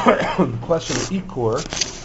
the question of Ikur,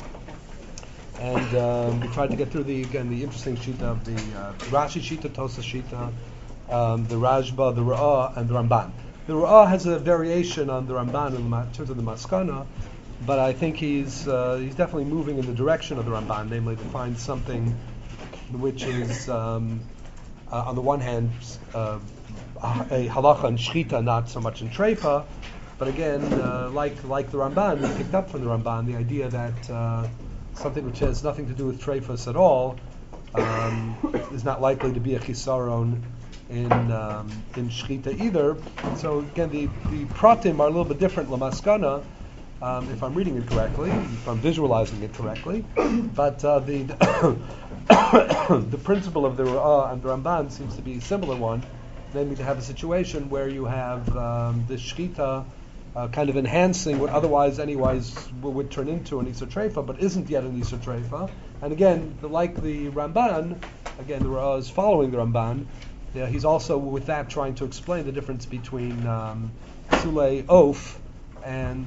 and we tried to get through the interesting shita of the Rashi shita, Tosa shita, the Rajba, the Ra'ah, and the Ramban. The Ra'ah has a variation on the Ramban in terms of the Maskana, but I think he's definitely moving in the direction of the Ramban, namely to find something which is, on the one hand, a halacha and shchita, not so much in treifa, but again, like the Ramban, we picked up from the Ramban the idea that something which has nothing to do with treifas at all is not likely to be a chisaron in shchita either. So again, the pratim are a little bit different lamaskana, if I'm reading it correctly, if I'm visualizing it correctly. But the the principle of the Ra'ah and the Ramban seems to be a similar one, namely to have a situation where you have the shchita kind of enhancing what otherwise would turn into an Isur Treifa, but isn't yet an Isur Treifa. And again, like the Ramban, again the Ra'ah is following the Ramban. He's also with that trying to explain the difference between Sulei Oaf and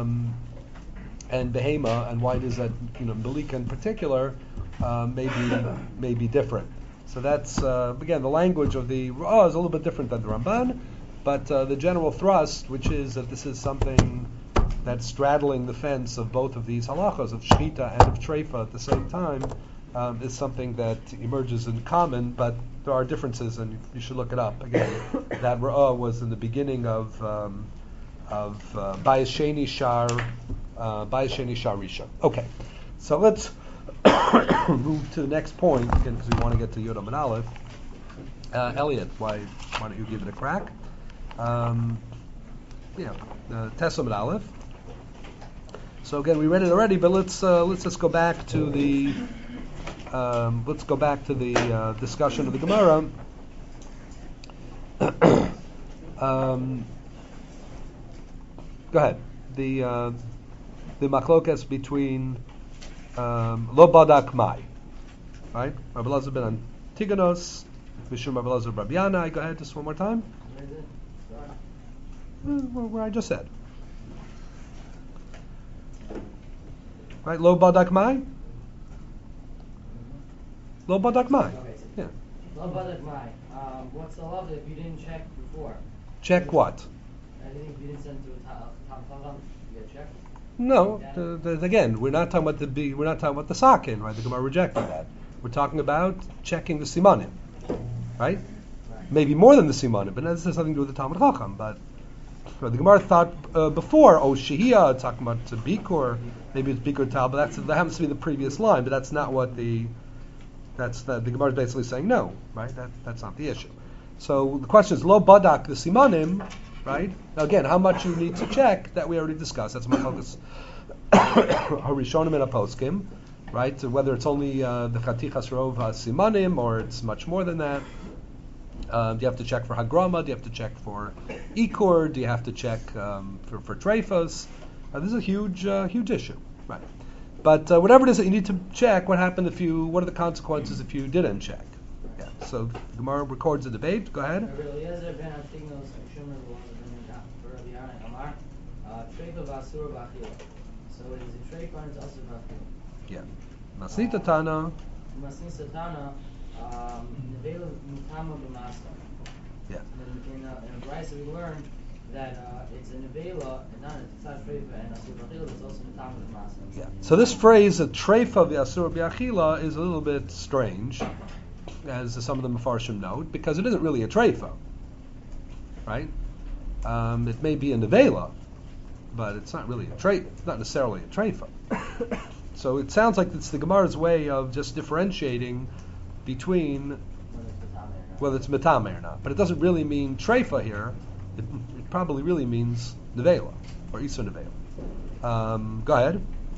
Behema, and why it is that Malika in particular may be different. So that's again the language of the Ra'ah is a little bit different than the Ramban, but the general thrust, which is that this is something that's straddling the fence of both of these halachas of shchita and of treifa at the same time, is something that emerges in common, but there are differences, and you should look it up. Again, that Ra'ah was in the beginning of Bayis Sheni Shar Rishon. Okay, so let's move to the next point again because we want to get to Yodam and Aleph. Elliot, why don't you give it a crack? Tesam and Aleph. So again, we read it already, but let's just go back to the discussion of the Gemara. Go ahead. The machlokas between lo badak mai, right? Rabbi Elazar ben Antigonos, Mishum Rabbi Elazar Rabbi Yana. Go ahead, just one more time. Where I just said. Right, lo badak mai? Lo badak mai. Yeah. Lo badak mai. What's the law if you didn't check before? Check what? I think if you didn't send to a Tam Chacham, you get checked. No, again, we're not talking about the sakin, right? The Gemara rejected that. We're talking about checking the simanim, right? Maybe more than the simanim, but this has nothing to do with the Talmud Chacham. But the Gemara thought before, shehiyah, talking about bikur, maybe it's bikur tal, but that happens to be the previous line, but that's not what the Gemara is basically saying no, right? That's not the issue. So the question is lo badak the simanim, right? Now again, how much you need to check that we already discussed. That's my focus. Harishonim and Aposkim, right? So whether it's only the chatichas rov simanim or it's much more than that. Do you have to check for hagrama? Do you have to check for ikur? Do you have to check for treifas? This is a huge issue, right? But whatever it is that you need to check, what happened what are the consequences if you didn't check? Yeah. So Gemara records a debate. Go ahead. So it is a treifa and it's also v'achila. Yeah. Masita Tana. Masita Tana. Nevela mutama b'masa. Yeah. In a brayso we learned that it's a nevela and not it's not treifa and asur v'achila. It's also mutama b'masa. Yeah. So this phrase, a treifa v'asur b'achila, is a little bit strange, as some of the Mefarshim note, because it isn't really a treifa, right? It may be a nevela, but it's not really it's not necessarily a treifa. So it sounds like it's the Gemara's way of just differentiating between whether it's metame or not. But it doesn't really mean treifa here. It probably really means nevela or isur nevela. Go ahead.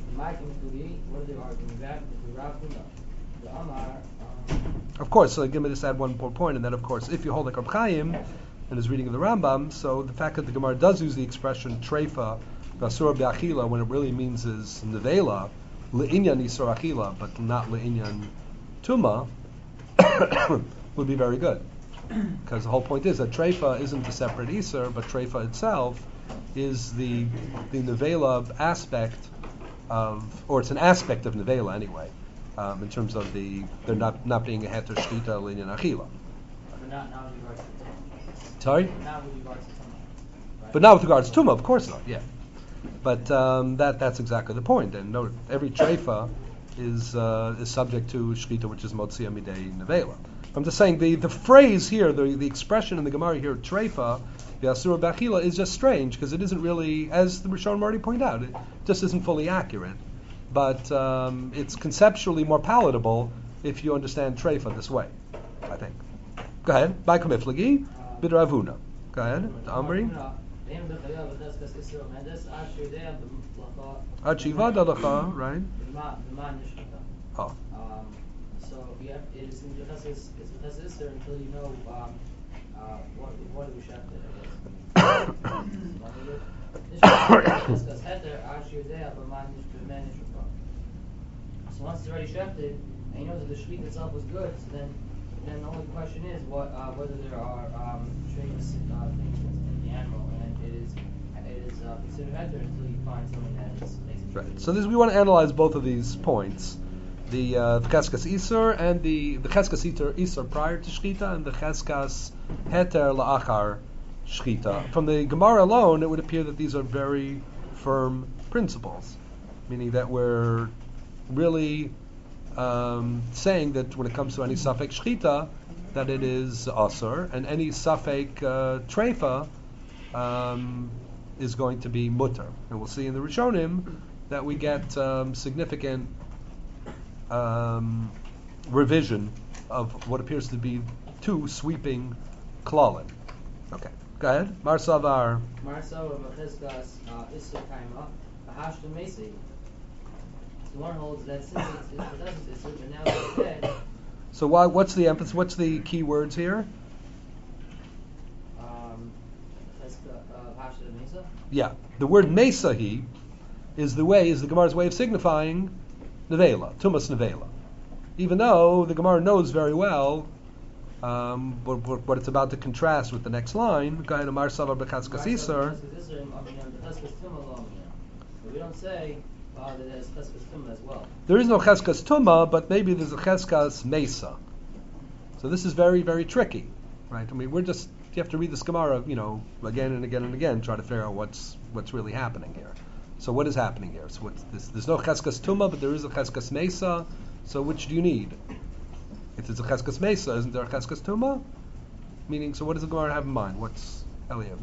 Of course, so give me just add one more point, and then of course, if you hold like Reb Chaim in his reading of the Rambam, so the fact that the Gemara does use the expression treifa v'asur b'achila when it really means is nevela le'inyan isur achila, but not le'inyan tuma, would be very good, because the whole point is that treifa isn't a separate isur, but treifa itself is the nevela aspect of, or it's an aspect of nevela anyway, in terms of there not being a heter shchita linyan achila. But not with regards to Tumah. Sorry? Not with regards to Tumah. Right? But not with regards to Tumah, of course not, yeah. But that's exactly the point. And note, every treifa is subject to shchita, which is motzia midei nevela. I'm just saying the phrase here, the expression in the Gemara here, treifa, the asura b'achila, is just strange because it isn't really, as the Rishonim already pointed out, it just isn't fully accurate. But it's conceptually more palatable if you understand treifa this way, I think. Go ahead. By Kamiflagi, Bidravuna. Go ahead. Amri. Achiva dalacha, right? Oh. So it's until you know what we should So once it's already shefted, and you know that the shvit itself was good, so then the only question is whether there are trace things in the animal, and it is considered heter until you find something that makes it. Right. So we want to analyze both of these points. The cheskas isur and the cheskas isur prior to shchita and the cheskas heter la'achar shchita. From the Gemara alone, it would appear that these are very firm principles, meaning that we're really saying that when it comes to any safek shchita, that it is asur, and any safek treifa is going to be mutter. And we'll see in the Rishonim that we get significant revision of what appears to be two sweeping klalim. Okay, go ahead. Marsavar. Marsavar b'cheskas isur kaima b'hashta mesi. The one holds that since it's isur, but now it's dead. So what's the emphasis? What's the key words here? Hashta mesa. Yeah, the word mesahi is the Gemara's way of signifying nevela, tumas nevela. Even though the Gemara knows very well what it's about to contrast with the next line. Go ahead, Amar Savar b'cheskas isur. We don't say that there's cheskas tumah as well. There is no cheskas tumah, but maybe there's a cheskas mesa. So this is very, very tricky, right? I mean, you have to read this Gemara, again and again and again, try to figure out what's really happening here. So what is happening here? So there's no cheskas tumah, but there is a cheskas mesa. So which do you need? If there's a cheskas mesa, isn't there a cheskas tumah? Meaning, so what does the Gemara have in mind? Elliot?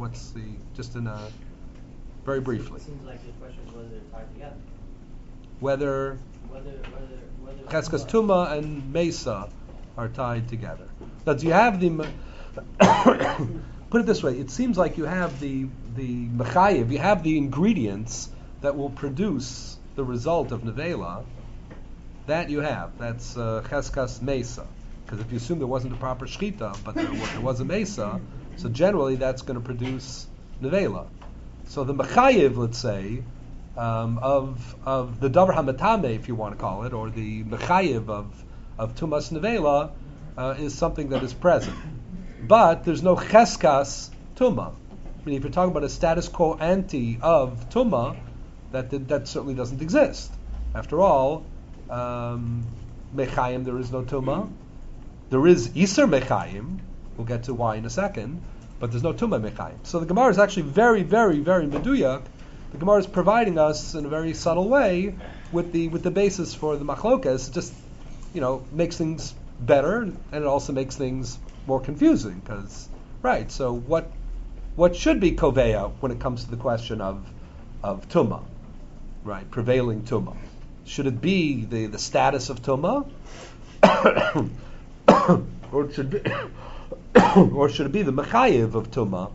Very briefly. It seems like the question is whether they're tied together. Whether cheskas tumah and mesa are tied together. Now, do you have the? Put it this way: it seems like you have the mechayev, you have the ingredients that will produce the result of nevela. That you have. That's cheskas mesa. Because if you assume there wasn't a proper shchita, but there was a mesa, so generally that's going to produce nevela. So the mechayev, let's say, of the davar hamatame, if you want to call it, or the mechayev of tumas nevela, is something that is present. But there's no cheskas tumah. I mean, if you're talking about a status quo ante of tumah, that certainly doesn't exist. After all, mechayim, there is no tumah. There is iser mechayim. We'll get to why in a second. But there's no tumah mechayim. So the Gemara is actually very, very, very meduyak. The Gemara is providing us in a very subtle way with the basis for the machlokas. It just makes things better, and it also makes things more confusing. So what should be koveya when it comes to the question of tumah, right? Prevailing tumah. Should it be the status of tumah, or should it be the mechayev of tumah?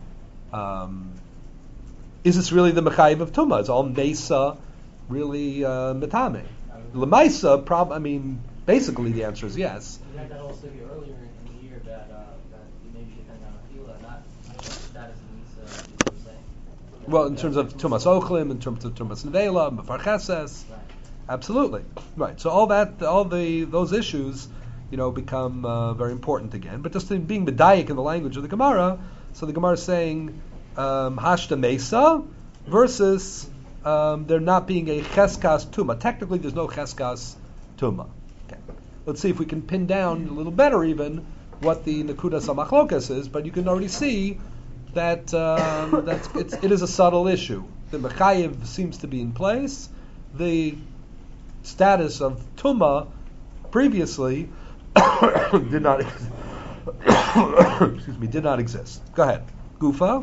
Is this really the mechayev of tumah? Is all mesa really metame? Lemaisa, basically the answer is yes. You had that also earlier in the year that maybe depending on Akila, not status of mesa. Well, in terms of tumas ochlim, in terms of tumas nevela, mefarcheses. Right. Absolutely, right. So those issues, become very important again. But just in being medayik in the language of the Gemara, so the Gemara is saying hashta mesa, versus there not being a cheskas tuma. Technically, there's no cheskas tuma. Okay. Let's see if we can pin down a little better even what the nekudas hamachlokas is, but you can already see that it is a subtle issue. The mechayev seems to be in place. The status of tuma previously did not did not exist. Go ahead. Gufa.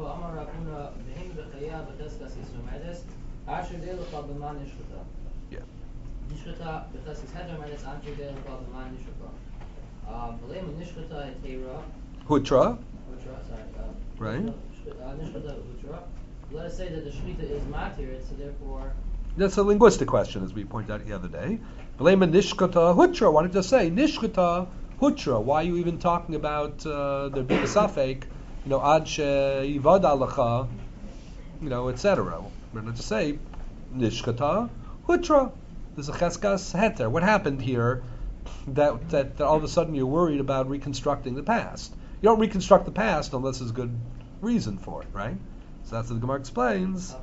Yeah. Hutra. Right. Let us say that the shmita is matir, so therefore. That's a linguistic question, as we pointed out the other day. Blame nishkata hutra. Why don't you just say nishkata hutra? Why are you even talking about there being a safek? Ad she'yivad alacha, etc. Why not just say nishkata hutra? There's a cheskas heter. What happened here? That all of a sudden you're worried about reconstructing the past. You don't reconstruct the past unless there's good reason for it, right? So that's what the Gemara explains.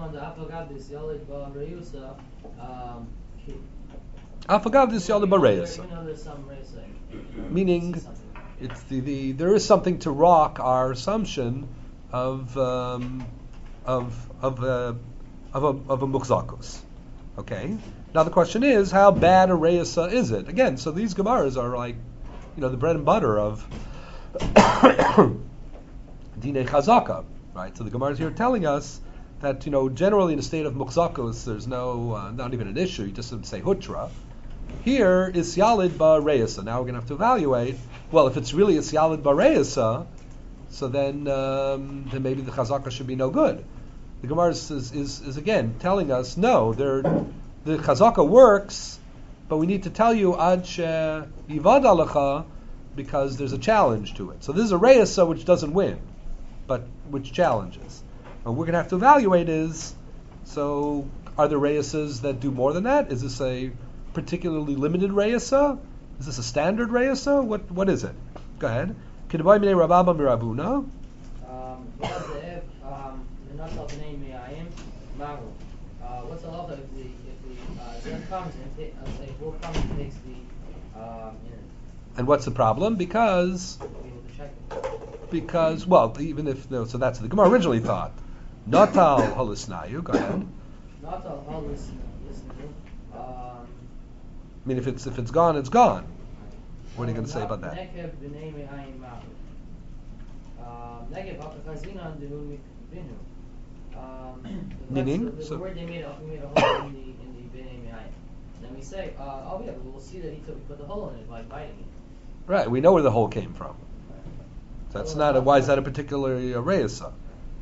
Meaning, it's there is something to rock our assumption of a mukzakus. Okay. Now the question is, how bad a reisa is it? Again, so these Gemaras are like, the bread and butter of Dinei Chazaka, right? So the Gemara is here telling us that, generally in a state of mukzakus, there's not even an issue. You just say hutra. Here is Yalid Ba Reisa. Now we're going to have to evaluate, well, if it's really a Yalid Ba Reisa, so then maybe the Chazaka should be no good. The Gemara is again telling us, no, the Chazaka works, but we need to tell you Ad She Yivad Alecha, because there's a challenge to it. So this is a Reisa which doesn't win, but which challenges. And we're going to have to evaluate is, so are there Reisas that do more than that? Is this a particularly limited Reisa? Is this a standard Reisa? What is it? Go ahead. Kidabay Minei Rababa Mirabuna. What's the halacha if the Zev comes and takes the and what's the problem? Because even if so that's what the Gemara originally thought. Natal halusnayu. Go ahead. Natal halusnayu. I mean, if it's gone, it's gone. What are you going to say about that? Meaning, the word they made a hole in the Bnei Me'ayim. Then we say, we'll see that he put the hole in it by biting it. Right, we know where the hole came from. That's not why is that a particular reisa?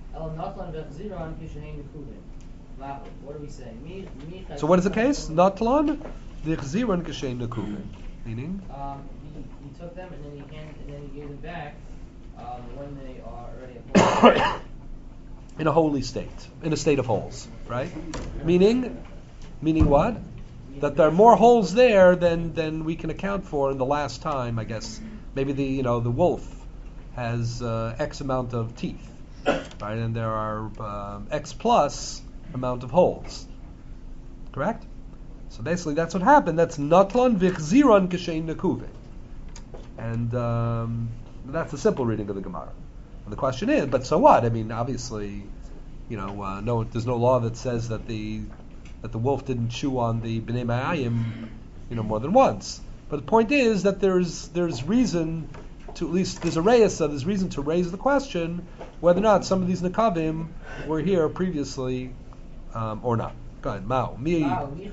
What are we saying? So what is the case? Natlan v'chziron k'shein nekuvin. Meaning? He took them and then he gave them back when they are already in a holy state, in a state of holes, right? Meaning what? That there are more holes there than we can account for in the last time. I guess maybe the wolf has X amount of teeth, right? And there are X plus amount of holes. Correct? So basically, that's what happened. That's natlan v'chziron k'shein nekuvin, and that's the simple reading of the Gemara. And the question is, but so what? I mean, obviously, no, there's no law that says that the wolf didn't chew on the Bnei Me'ayim, more than once. But the point is that there's reason to, at least there's a reisa, there's reason to raise the question whether or not some of these nekavim were here previously or not. Go ahead, Mao. Are we worried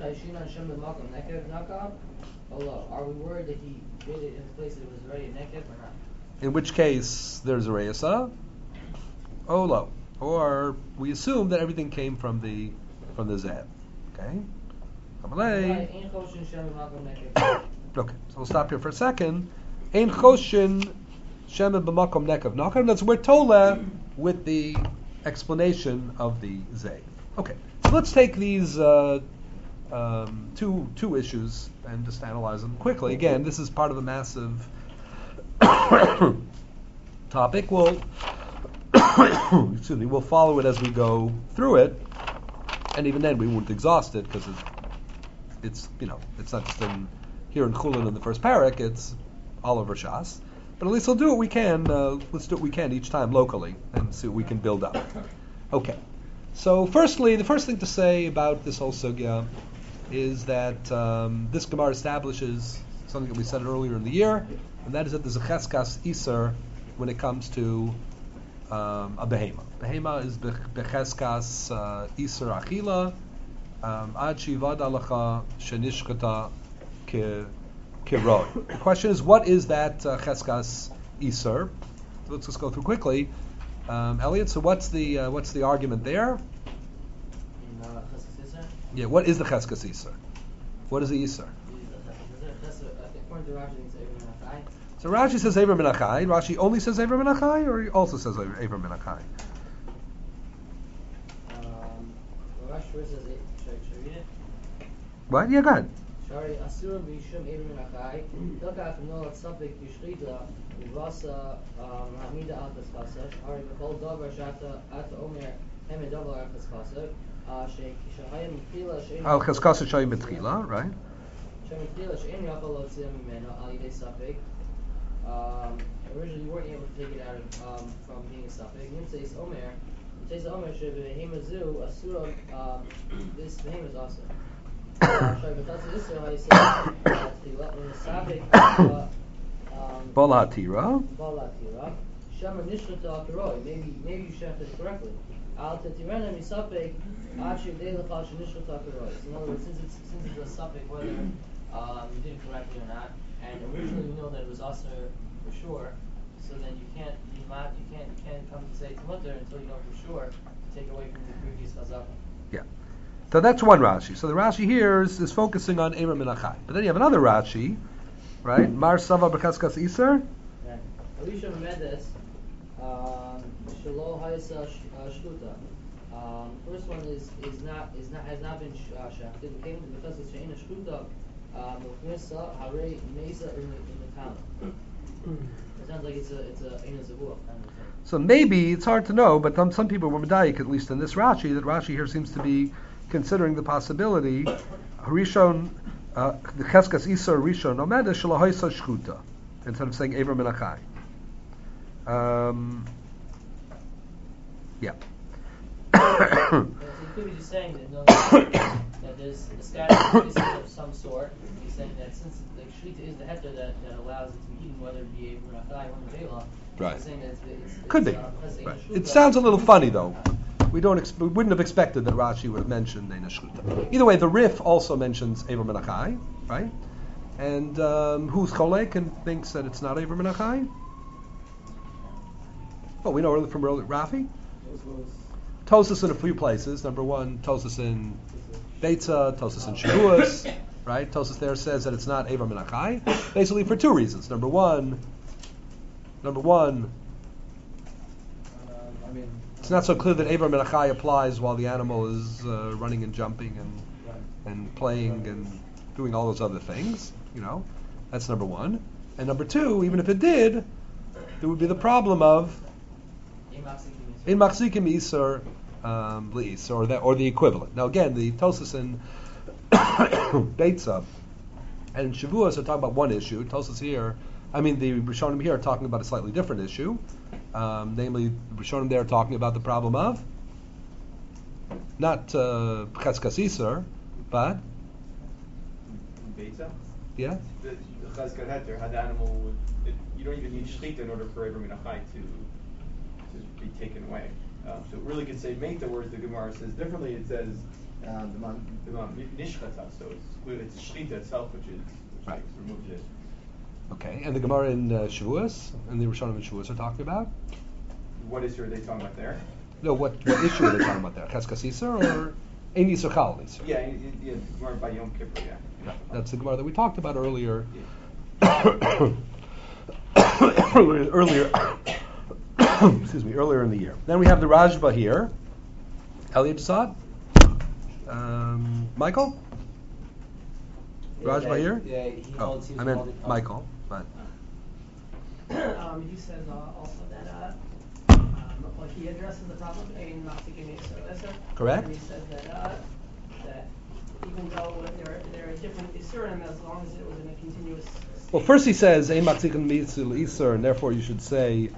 that he made it in a place that was already a nekev or not? In which case, there's a reisa. Olo. Or we assume that everything came from the Zev. Okay? Okay, so we'll stop here for a second. Ein choshin shemen b'makom nekav nakav. That's we're tola with the explanation of the Zev. Okay, so let's take these two issues and just analyze them quickly. Again, this is part of a massive topic. We'll excuse me, we'll follow it as we go through it, and even then we won't exhaust it because it's it's not just here in Chulin in the first parak, it's all over Shas. But at least we'll do what we can. Let's do what we can each time locally and see what we can build up. Okay. So firstly, the first thing to say about this whole sugya is that this Gemara establishes something that we said earlier in the year, and that is that there's a cheskas iser when it comes to a behema. Behema is becheskas iser achila ad shivad alacha shenishkata kiroi. The question is, what is that cheskas iser? Let's just go through quickly. Elliot, so what's the argument there? Yeah, what is the cheskas iser? What is the iser? So Rashi says Ever Menachai. Rashi only says Ever Menachai, or he also says Ever Menachai? Rashi says, should I read it? What? Yeah, go ahead. Shari Asura Bishum Ever Menachai. Dokaf Nolat Sapik Bishrita Uvasa Hamida Alkas Pasach. Ari Bechol Dover Shata Ata Omer Hemed Dover Alkas Pasach. Shahayim Tchila Shein. Al Cheskasa Shayim Betchila, right? Shayim Tchila Shein Yachal Lotzim Mimeno Al Yidei Sapik. Originally, you weren't able to take it out from being a suffix. Nimseis Omer, Nimseis Omer should be Hemazu Asura. This Behema is also. Sorry, but that's this how you say when the suffix Balatira. Shama Nishlata Akaroi. Maybe you should have it correctly. Al Tetirena Misafik Achi Delachal Nishlata Akaroi. In other words, since it's a suffix, whether you did it correctly or not. And originally we know that it was also for sure, so then you can't come to say Tmutter until you know for sure to take away from the previous chazaka. Yeah. So that's one Rashi. So the Rashi here is focusing on Emer Menachai. But then you have another Rashi, right? Mar Sava B'Chaskas Iser. Elisha Medes Shelo Hayasa Shluta. First one has not been shafted. It came to because it's Sheina Shluta. It sounds like it's a kind of thing. So maybe it's hard to know, but some people were medayik, at least in this Rashi, that Rashi here seems to be considering the possibility Rishon the Cheskas Isar Rishon Omed Shalahoisa Shchuta instead of saying Ever Menachai. Yeah. So you could be just saying that there's a status of some sort. He's saying that since the Shlita is the heter that allows it to be eaten, whether it be a Menachai or a Bela, right. He's saying that it's could be. Right. It sounds a little funny though. We wouldn't have expected that Rashi would have mentioned Neina Shchuta. Either way, the Rif also mentions Ever Menachai, right? And who's Cholek and thinks that it's not Ever Menachai? Well, we know from earlier Rafi. Tosas in a few places. Number one, Tosas in Beitza, Tosas in Shavuos, right? Tosas there says that it's not Ever Menachai, basically for two reasons. Number one, it's not so clear that Ever Menachai applies while the animal is running and jumping and playing and doing all those other things. That's number one. And number two, even if it did, there would be the problem of in Machzikim Isar L'Is, or the equivalent. Now again, the Tosas in Beitza and Shavuos are talking about one issue. Tosas here, the Rishonim here are talking about a slightly different issue. Namely, the Rishonim there are talking about the problem of not Cheskas Isar, but Beitza? Yeah. The Cheskas Heter, how the animal would. You don't even need Shechita in order for Ever Menachai to be taken away. So it really could say Meita, whereas the Gemara says differently. It says Nishchata, so it's Shechita itself which right. removes it. Okay, and the Gemara in Shavuos and the Rishonim in Shavuos are talking about? What issue are they talking about there? No, what issue are they talking about there? Cheskas Isar or Ein Yisur Chal Isar? Yeah, Gemara by Yom Kippur, yeah. Right. That's the Gemara that we talked about earlier. Yeah. earlier in the year. Then we have the Rajba here. Elliot Saad? Michael? Rajba here? Yeah, he holds. I meant Michael. But He says also that Like he addresses the problem in Machzikin Yisur. Correct. And he says that even though there are different Isurim, as long as it was in a continuous state. Well, first he says Ein Machzikin Mitzil Isur, and therefore you should say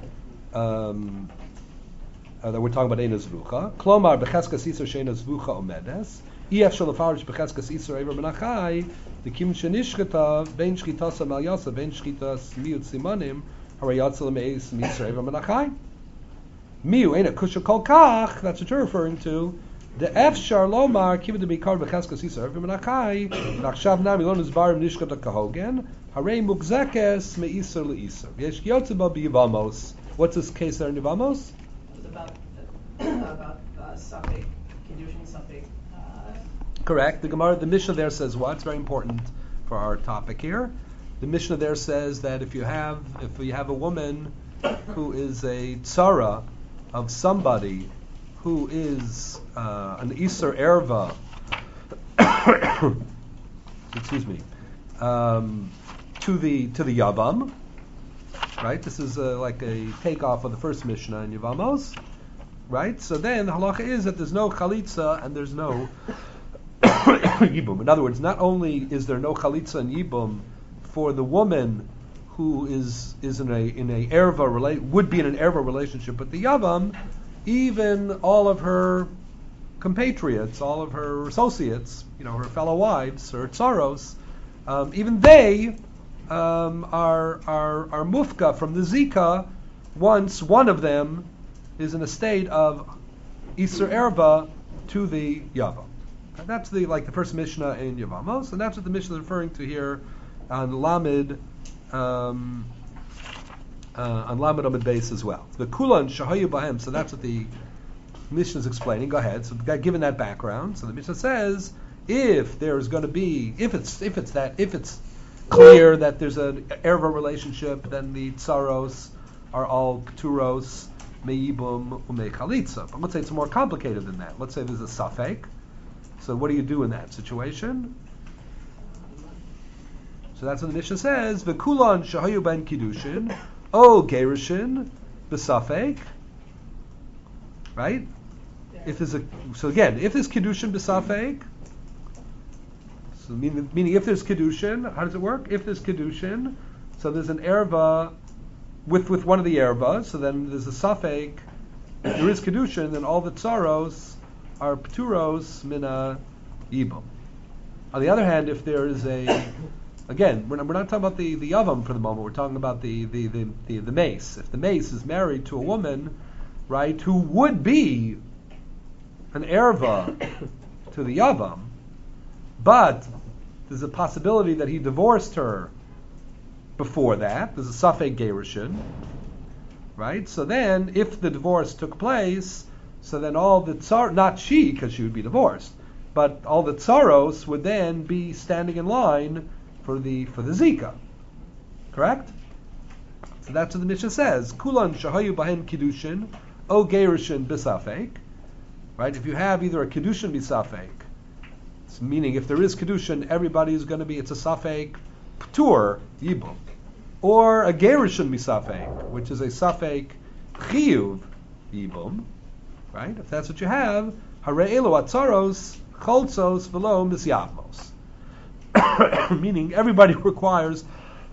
that we're talking about Ein Zvucha. Klomar becheskas Isur she'ein Zvucha omedes. Ef shalafarish becheskas Isur ever menachai. The kim shenishchita ben shchitas mal yasa ben shchitas miut simonim harayatzel meis Isur ever menachai. Miu ain't a kusha kol kach. That's what you're referring to. The efshar lomar kibbutz bikar becheskas Isur ever menachai. Nachshav nami lo nizbarim nishchita kahogen. Harei mugzekes meisur leisur. Yesh yotzeba biyavamos. What's this case there in Yavamos? It's about Safek, Kiddushin Safek. Correct. The Mishnah there says what? It's very important for our topic here. The Mishnah there says that if you have a woman who is a tzara of somebody who is an Isur Erva, excuse me, to the Yavam, right? This is like a takeoff of the first Mishnah in Yavamos, right? So then the halacha is that there's no chalitza and there's no yibum. In other words, not only is there no chalitza and yibum for the woman who is in a erva would be in an erva relationship with the Yavam, even all of her compatriots, all of her associates, her fellow wives, her tsaros, even they are mufka from the zika once one of them is in a state of Isur Erba to the Yavam. And that's the first Mishnah in Yavamos, and that's what the Mishnah is referring to here on Lamed Amid Beis as well. The Kulan Shahayu Bahem. So that's what the Mishnah is explaining. Go ahead. So given that background, so the Mishnah says if it's clear that there's an erva relationship, then the tsaros are all keturos, meibum, umechalitza. But let's say it's more complicated than that. Let's say there's a safek. So what do you do in that situation? So that's what the Mishnah says. V'kulan shahayu ben kiddushin, o gerushin b'safek. Right? If there's kiddushin b'safek. So meaning if there's Kiddushin, how does it work? If there's Kiddushin, so there's an erva with one of the ervas, so then there's a safek. If there is Kiddushin, then all the tsaros are pturos mina yibum. On the other hand, if there is again, we're not talking about the yavam for the moment, we're talking about the mace. If the mace is married to a woman, right, who would be an erva to the yavam, but there's a possibility that he divorced her before that. There's a safek gerushin, right? So then, if the divorce took place, so then all the not she, because she would be divorced, but all the tsaros would then be standing in line for the zika. Correct? So that's what the Mishnah says. Kulan shahayu bahen kiddushin, o gerushin bisafek. Right? If you have either a kiddushin bisafek, meaning if there is Kedushin, everybody is going to be, it's a Safek Ptur Yibum. Or a Gerushin Misafek, which is a Safek Chiyuv Yibum. Right? If that's what you have, Hare Elo Atzaros Cholzos Velo Misyavmos. Meaning everybody requires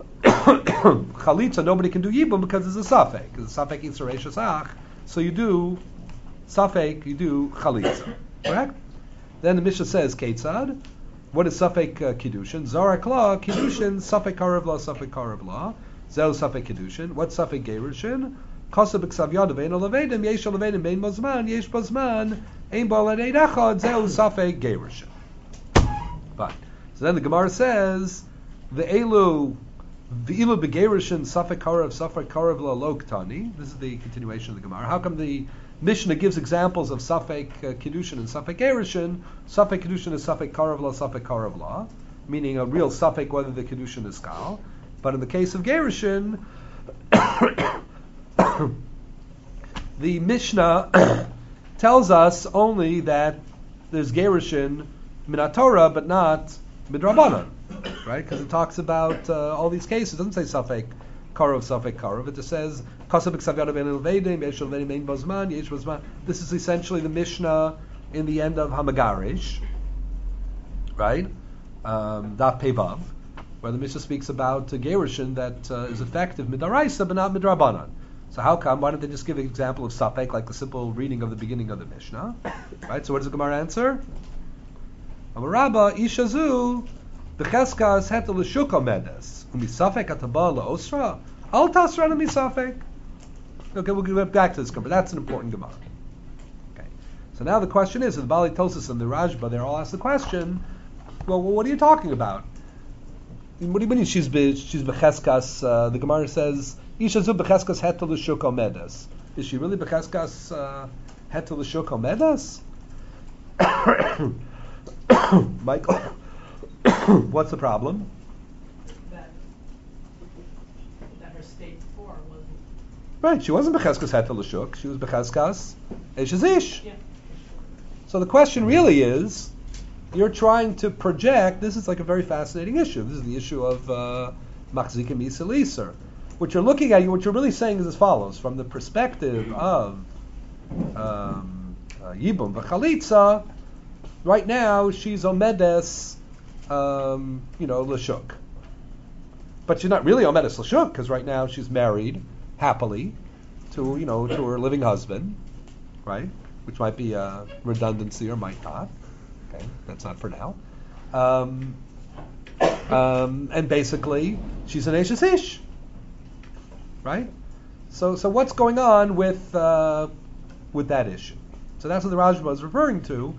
Chalitza, nobody can do Yibum because it's a Safek. It's a Safek Yisrei Shasach. So you do Safek, you do Chalitza. Correct? Then the Mishnah says, Ketzad, what is Safek Kiddushin? Zarak La, Kiddushin, Safek Karev La, Safek Karev La. Zel Safek Kiddushin. What's Safek Gerushin? Kasa B'Ksav Yad Avein Olevedim, Yesh Olevedim, Bein Bozman, Yesh Bozman, Ein Bal Eid Echad, Zel Safek Gerushin. Fine. So then the Gemara says, V'ilu B'Gerushin, Safek Karev La Loktani. This is the continuation of the Gemara. How come the Mishnah gives examples of Safek Kiddushin and Safek Gerushin? Safek Kiddushin is Safek Karev La, Safek Karev La, meaning a real Safek whether the Kiddushin is Kal. But in the case of Gerushin, the Mishnah tells us only that there's Gerushin Minat Torah, but not Midrabanan, right? Because it talks about all these cases. It doesn't say Safek Karov Safek Karov. It just says Kasab Ksavyav Ben Elvedim Yeshul Vedim Ein Bozman Yesh Bozman. This is essentially the Mishnah in the end of Hamagarish, right? Daf Pevav, where the Mishnah speaks about Gerushin that is effective midaraisa but not midrabanan. So how come? Why don't they just give an example of Safek, like the simple reading of the beginning of the Mishnah? Right? So what does the Gemara answer? Amarabba Ishazu Becheskas Hetel L'Shuk Medes Umisafek Ataba LaOsra Al Tasra Misafek. Okay, we'll get back to this Gemara. That's an important Gemara. Okay. So now the question is, the Bali Tosis and the Rajba, they're all asked the question, well, what are you talking about? What do you mean she's Becheskas? The Gemara says Ishazu Becheskas Hetel L'Shuk Medes. Is she really Becheskas Hetel L'Shuk Medes? Michael, what's the problem? That her state before wasn't. Right, she wasn't Becheskas Hetel L'Shuk. She was Becheskas Eshazish. Yeah. So the question really is, you're trying to project. This is like a very fascinating issue. This is the issue of Machzik and Misa Liser. What you're looking at, what you're really saying is as follows: from the perspective of Yibum v'Chalitza. Right now, she's Omedes, L'Shuk. But she's not really Omedes L'Shuk, because right now she's married, happily, to her living husband, right? Which might be a redundancy or might not. Okay, that's not for now. And basically, she's an Eshes Ish, right? So what's going on with that issue? So that's what the Rajba is referring to.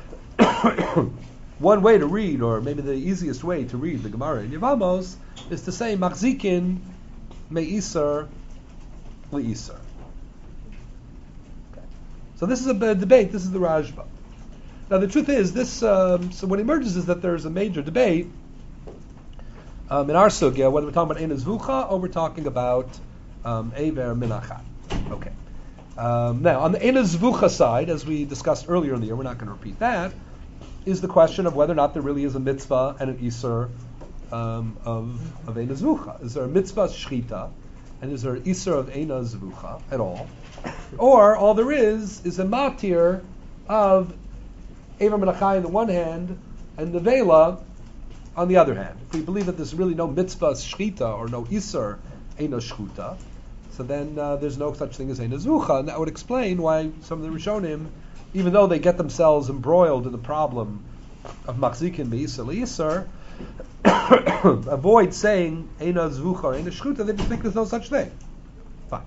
One way to read, or maybe the easiest way to read the Gemara in Yevamos, is to say Machzikin Me'isar Le'isar. Okay. So this is a debate. This is the Rajba. Now the truth is, this. So what emerges is that there is a major debate in our sugya, whether we're talking about Ein Zvucha or we're talking about Eiver Minachat. Okay. Now, on the Ein Zvucha side, as we discussed earlier in the year, we're not going to repeat that, is the question of whether or not there really is a mitzvah and an Isur of Ein Zvucha. Is there a mitzvah shchita, and is there an Isur of Ein Zvucha at all? Or all there is a matir of Eiver Menachai on the one hand, and the Vela on the other hand. If we believe that there's really no mitzvah shchita or no Isur Ein Shchuta, so then there's no such thing as Ein Zvucha, and that would explain why some of the Rishonim, even though they get themselves embroiled in the problem of Machzikin Me'isa Le'isar, avoid saying Ein Zvucha or Ein Shchuta. They just think there's no such thing. Fine.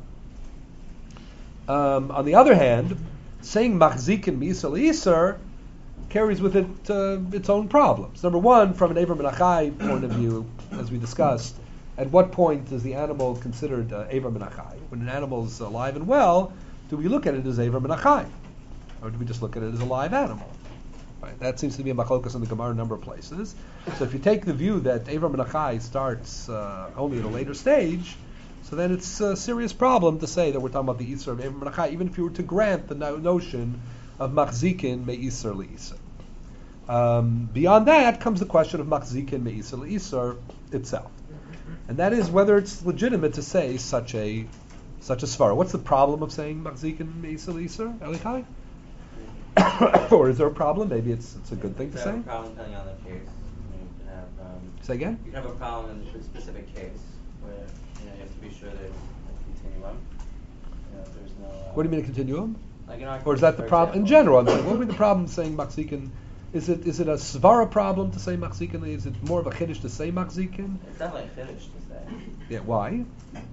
On the other hand, saying Machzikin Me'isa Le'isar carries with it its own problems. Number one, from an Eiver Menachai point of view, as we discussed, at what point is the animal considered Eiver Menachai? When an animal is alive and well, do we look at it as Eiver Menachai? Or do we just look at it as a live animal? Right? That seems to be a machlokas in the Gemara in a number of places. So if you take the view that Eiver Menachai starts only at a later stage, so then it's a serious problem to say that we're talking about the Isser of Eiver Menachai, even if you were to grant the notion of Machzikin Me'isar Le'isar. Beyond that comes the question of Machzikin Me'isar Le'isar itself. And that is whether it's legitimate to say such a svara. What's the problem of saying Machzikin Me'isar Le'isar, Elikai? Or is there a problem? Maybe it's a good thing to say. You have a problem depending on the case. You can have, say again? You can have a problem in a specific case where you have to be sure there's a continuum. There's no. What do you mean a continuum? Like or is that the problem in general? I'm saying, what would be the problem saying Machzikin? Is it a svara problem to say Machzikin? Is it more of a chiddush to say Machzikin? It's not like chiddush to say. Yeah, why?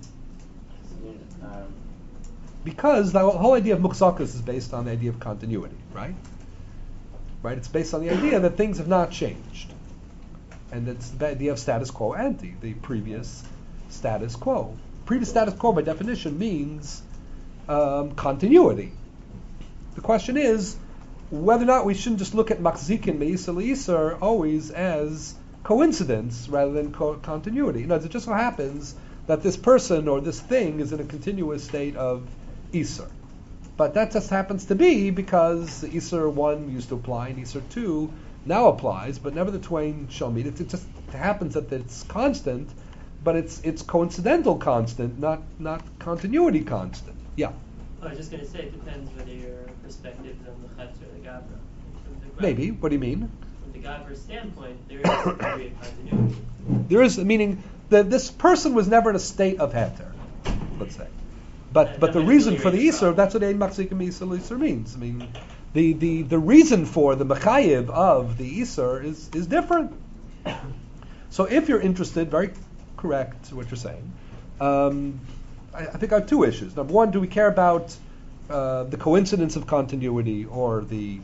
Um, Because the whole idea of muchzakas is based on the idea of continuity, right? Right? It's based on the idea that things have not changed. And it's the idea of status quo ante, the previous status quo. Previous status quo, by definition, means continuity. The question is whether or not we shouldn't just look at Machzikin Me'isar Le'isar always as coincidence rather than continuity. In other words, it just so happens that this person or this thing is in a continuous state of Isur. But that just happens to be because the Isur 1 used to apply and Isur 2 now applies, but never the twain shall meet. It just happens that it's constant but it's coincidental constant, not continuity constant. Yeah. I was just going to say, it depends whether your perspective is on the Chetz or the Gavra. Maybe. What do you mean? From the Gavra's standpoint, there is a degree of continuity. There is, meaning that this person was never in a state of heter, let's say. But the reason for the Isser, that's what Ein Machzik Isser means. I mean, the reason for the Mechayiv of the Isser is different. So if you're interested, very correct what you're saying. I think I have two issues. Number one, do we care about the coincidence of continuity or the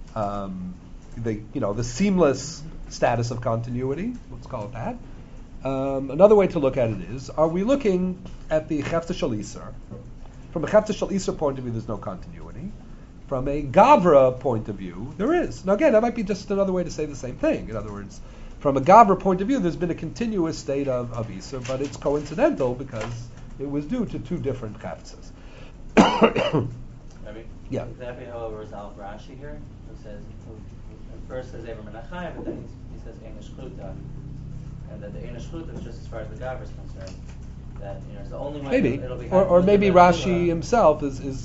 seamless status of continuity? Let's call it that. Another way to look at it is: are we looking at the Hefta Shel Isser? From a Hefta Shel Isser point of view, there's no continuity. From a Gavra point of view, there is. Now again, that might be just another way to say the same thing. In other words, from a Gavra point of view, there's been a continuous state of Isser, but it's coincidental because it was due to two different Heftas. Yeah. Exactly how it resolved Rashi here. Who says, at first says Ever Menachai, but then he says Einish Chluta. And that the Einish Chluta is just as far as the Gavra is concerned. That it's the only way maybe, it'll be or maybe Rashi himself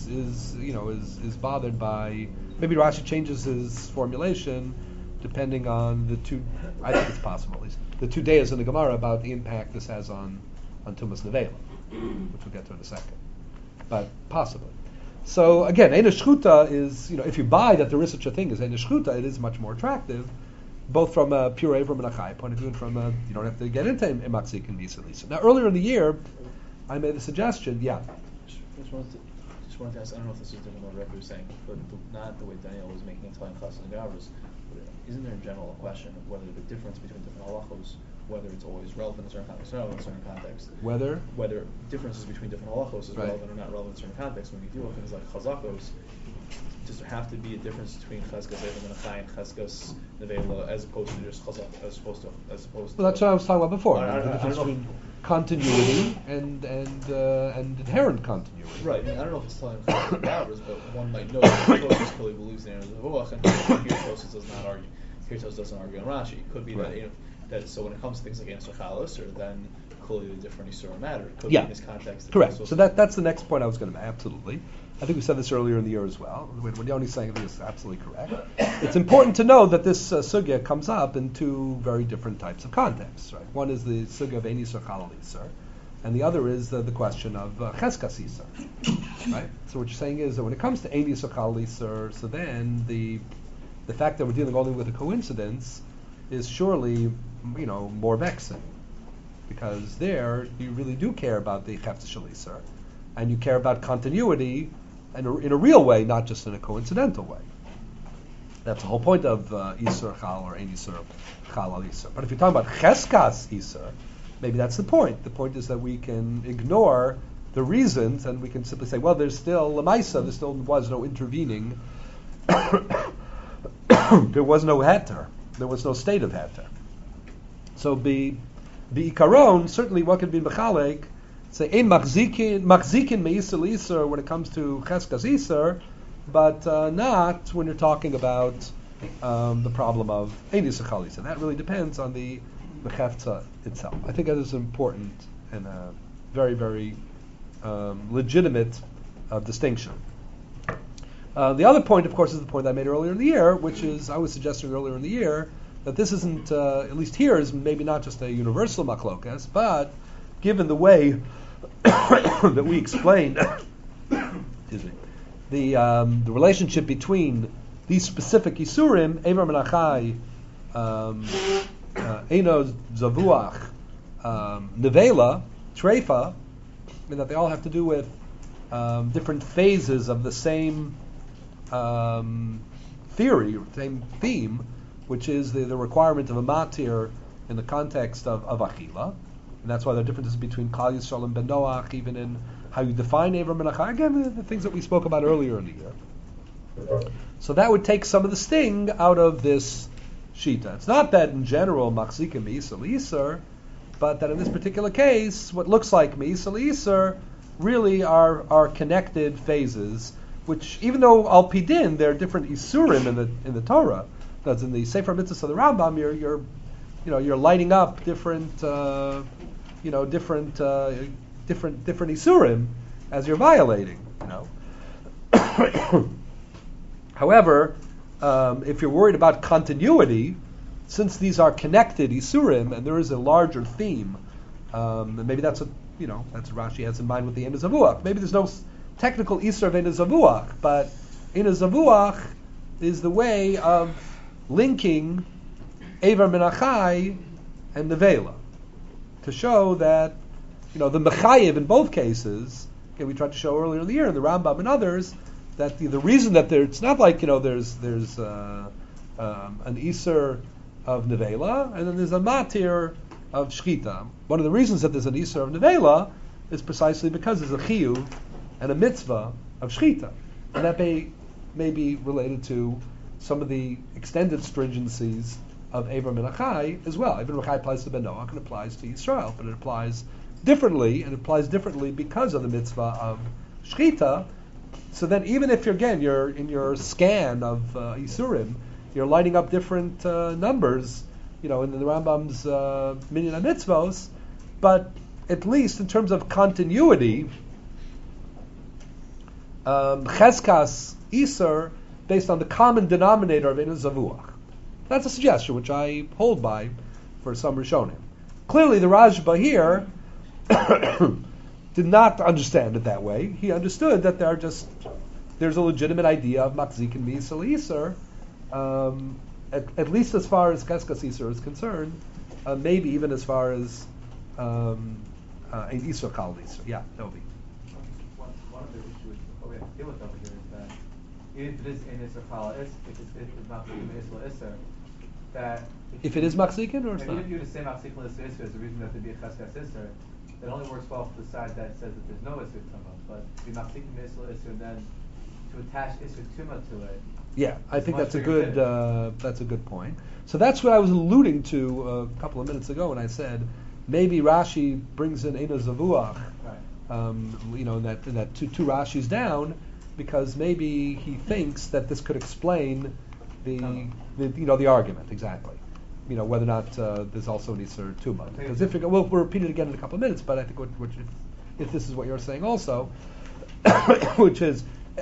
is bothered by. Maybe Rashi changes his formulation depending on the two. I think it's possible, at least the 2 days in the Gemara about the impact this has on Tumas Nevela, which we'll get to in a second. But possibly. So again, Einish Chluta is, if you buy that there is such a thing as Einish Chluta, it is much more attractive, both from a pure Avram and Achai point of view, and from you don't have to get into Imatzik and Misa Lisa. Now, earlier in the year, I made a suggestion. Yeah. Just wanted to ask. I don't know if this is different than what Rebbe was saying, but not the way Daniel was making it telling Chas and Gavras. Isn't there in general a question of whether the difference between different halachos, whether it's always relevant in certain contexts, not relevant in certain contexts? Whether differences between different halachos is relevant or not relevant in certain contexts. When we deal with things like chazakos, does there have to be a difference between chazkas Eivim and Achai and chazkas Nevela as opposed to just chazak, as opposed to? Well, that's what I was talking about before. I The difference between continuity and inherent continuity. Right. I don't know if it's telling Gavras, but one might know that Tosfos clearly believes in the Ruach, and here Tosfos does not argue. Here Tosfos doesn't argue on Rashi. It could be right. that so when it comes to things like Ansar Chalas, or then clearly the different Yisur matter. It could Yeah. be in this context. Correct. So that's the next point I was going to make. Absolutely. I think we said this earlier in the year as well. When Yoni's saying it is absolutely correct. It's important to know that this sugya comes up in two very different types of contexts. Right. One is the sugya of Ein Yisur Chalal Yisur, and the other is the question of Cheskas Yisur. Right. So what you're saying is that when it comes to Ein Yisur Chalal Yisur, so then the fact that we're dealing only with a coincidence is surely more vexing, because there you really do care about the Hefta Shel Yisur, and you care about continuity in a real way, not just in a coincidental way. That's the whole point of Isur Chal or Ein Isur Chal al Isur. But if you're talking about Cheskas Isur, maybe that's the point. The point is that we can ignore the reasons and we can simply say, well, there's still Lamaisa, there still was no intervening, there was no heter, there was no state of heter. So the Ikaron, certainly what could be Mechalek, say ein machzikin me'isur l'isur when it comes to cheskas isur, but not when you're talking about the problem of ein yisur chal isur. That really depends on the chefza itself. I think that is important and a very, very legitimate distinction. The other point, of course, is the point I made earlier in the year, which is I was suggesting earlier in the year that this isn't, at least here, is maybe not just a universal machlokas, but given the way that we explained excuse me, the relationship between these specific Yisurim, Eivar Menachai, Eino Zavuach, Nevela, Treifa, and that they all have to do with different phases of the same theory, same theme, which is the requirement of a matir in the context of Achila. And that's why there are differences between Klal Yisrael and Ben Noach, even in how you define Eivar Menachai. Again, the things that we spoke about earlier in the year. So that would take some of the sting out of this Shita. It's not that in general Machzikim Me'isur L'Isur, but that in this particular case, what looks like Me'isur L'Isur really are connected phases, which even though Al Pidin, there are different Isurim in the Torah, because in the Sefer Mitzvahs of the Rambam, you're lighting up different different isurim as you're violating. However, if you're worried about continuity, since these are connected isurim and there is a larger theme, and maybe that's what Rashi has in mind with the Ein Zavuach. Maybe there's no technical isur of Ein Zavuach, but Ein Zavuach is the way of linking Eiver Menachai and Nevela to show that the Mechayev in both cases. Okay, we tried to show earlier in the year in the Rambam and others that the reason that it's not like there's an isur of Nevela and then there's a matir of Shchita. One of the reasons that there's an isur of Nevela is precisely because there's a chiyuv and a mitzvah of Shchita, and that may be related to some of the extended stringencies of Eiver Menachai as well. Eiver Menachai applies to Ben Noach and applies to Yisrael, but it applies differently, and it applies differently because of the mitzvah of Shchita. So then even if you're in your scan of Isurim, you're lighting up different numbers, in the Rambam's Minyan HaMitzvos, but at least in terms of continuity, Cheskas Isur, based on the common denominator of Ein Zavuach. That's a suggestion which I hold by for some Rishonim. Clearly the Rashba here did not understand it that way. He understood that there's a legitimate idea of Machzik and Misal Isur, at least as far as Cheskas Isur is concerned, maybe even as far as an Isur Kal Isur. Yeah, that would be. One of the issues we have to deal with over here is that if it is in Isur Kal Isur, if it's Machzik and Misal Isur, that if it is Machzikin or it's not? Even if you were to say Machzik and Misal Isur is the reason that there be a Cheskas Isur, it only works well for the side that says that there's no Isur Tumah, but to be Machzik and Misal Isur and then to attach Isur Tumah to it. Yeah, I think that's a good point. So that's what I was alluding to a couple of minutes ago when I said maybe Rashi brings in Ein Zavuach, right. in that two Rashis down, because maybe he thinks that this could explain the argument exactly. Whether or not there's also an Isur Tumah. Because we'll repeat it again in a couple of minutes, but I think if this is what you're saying also, which is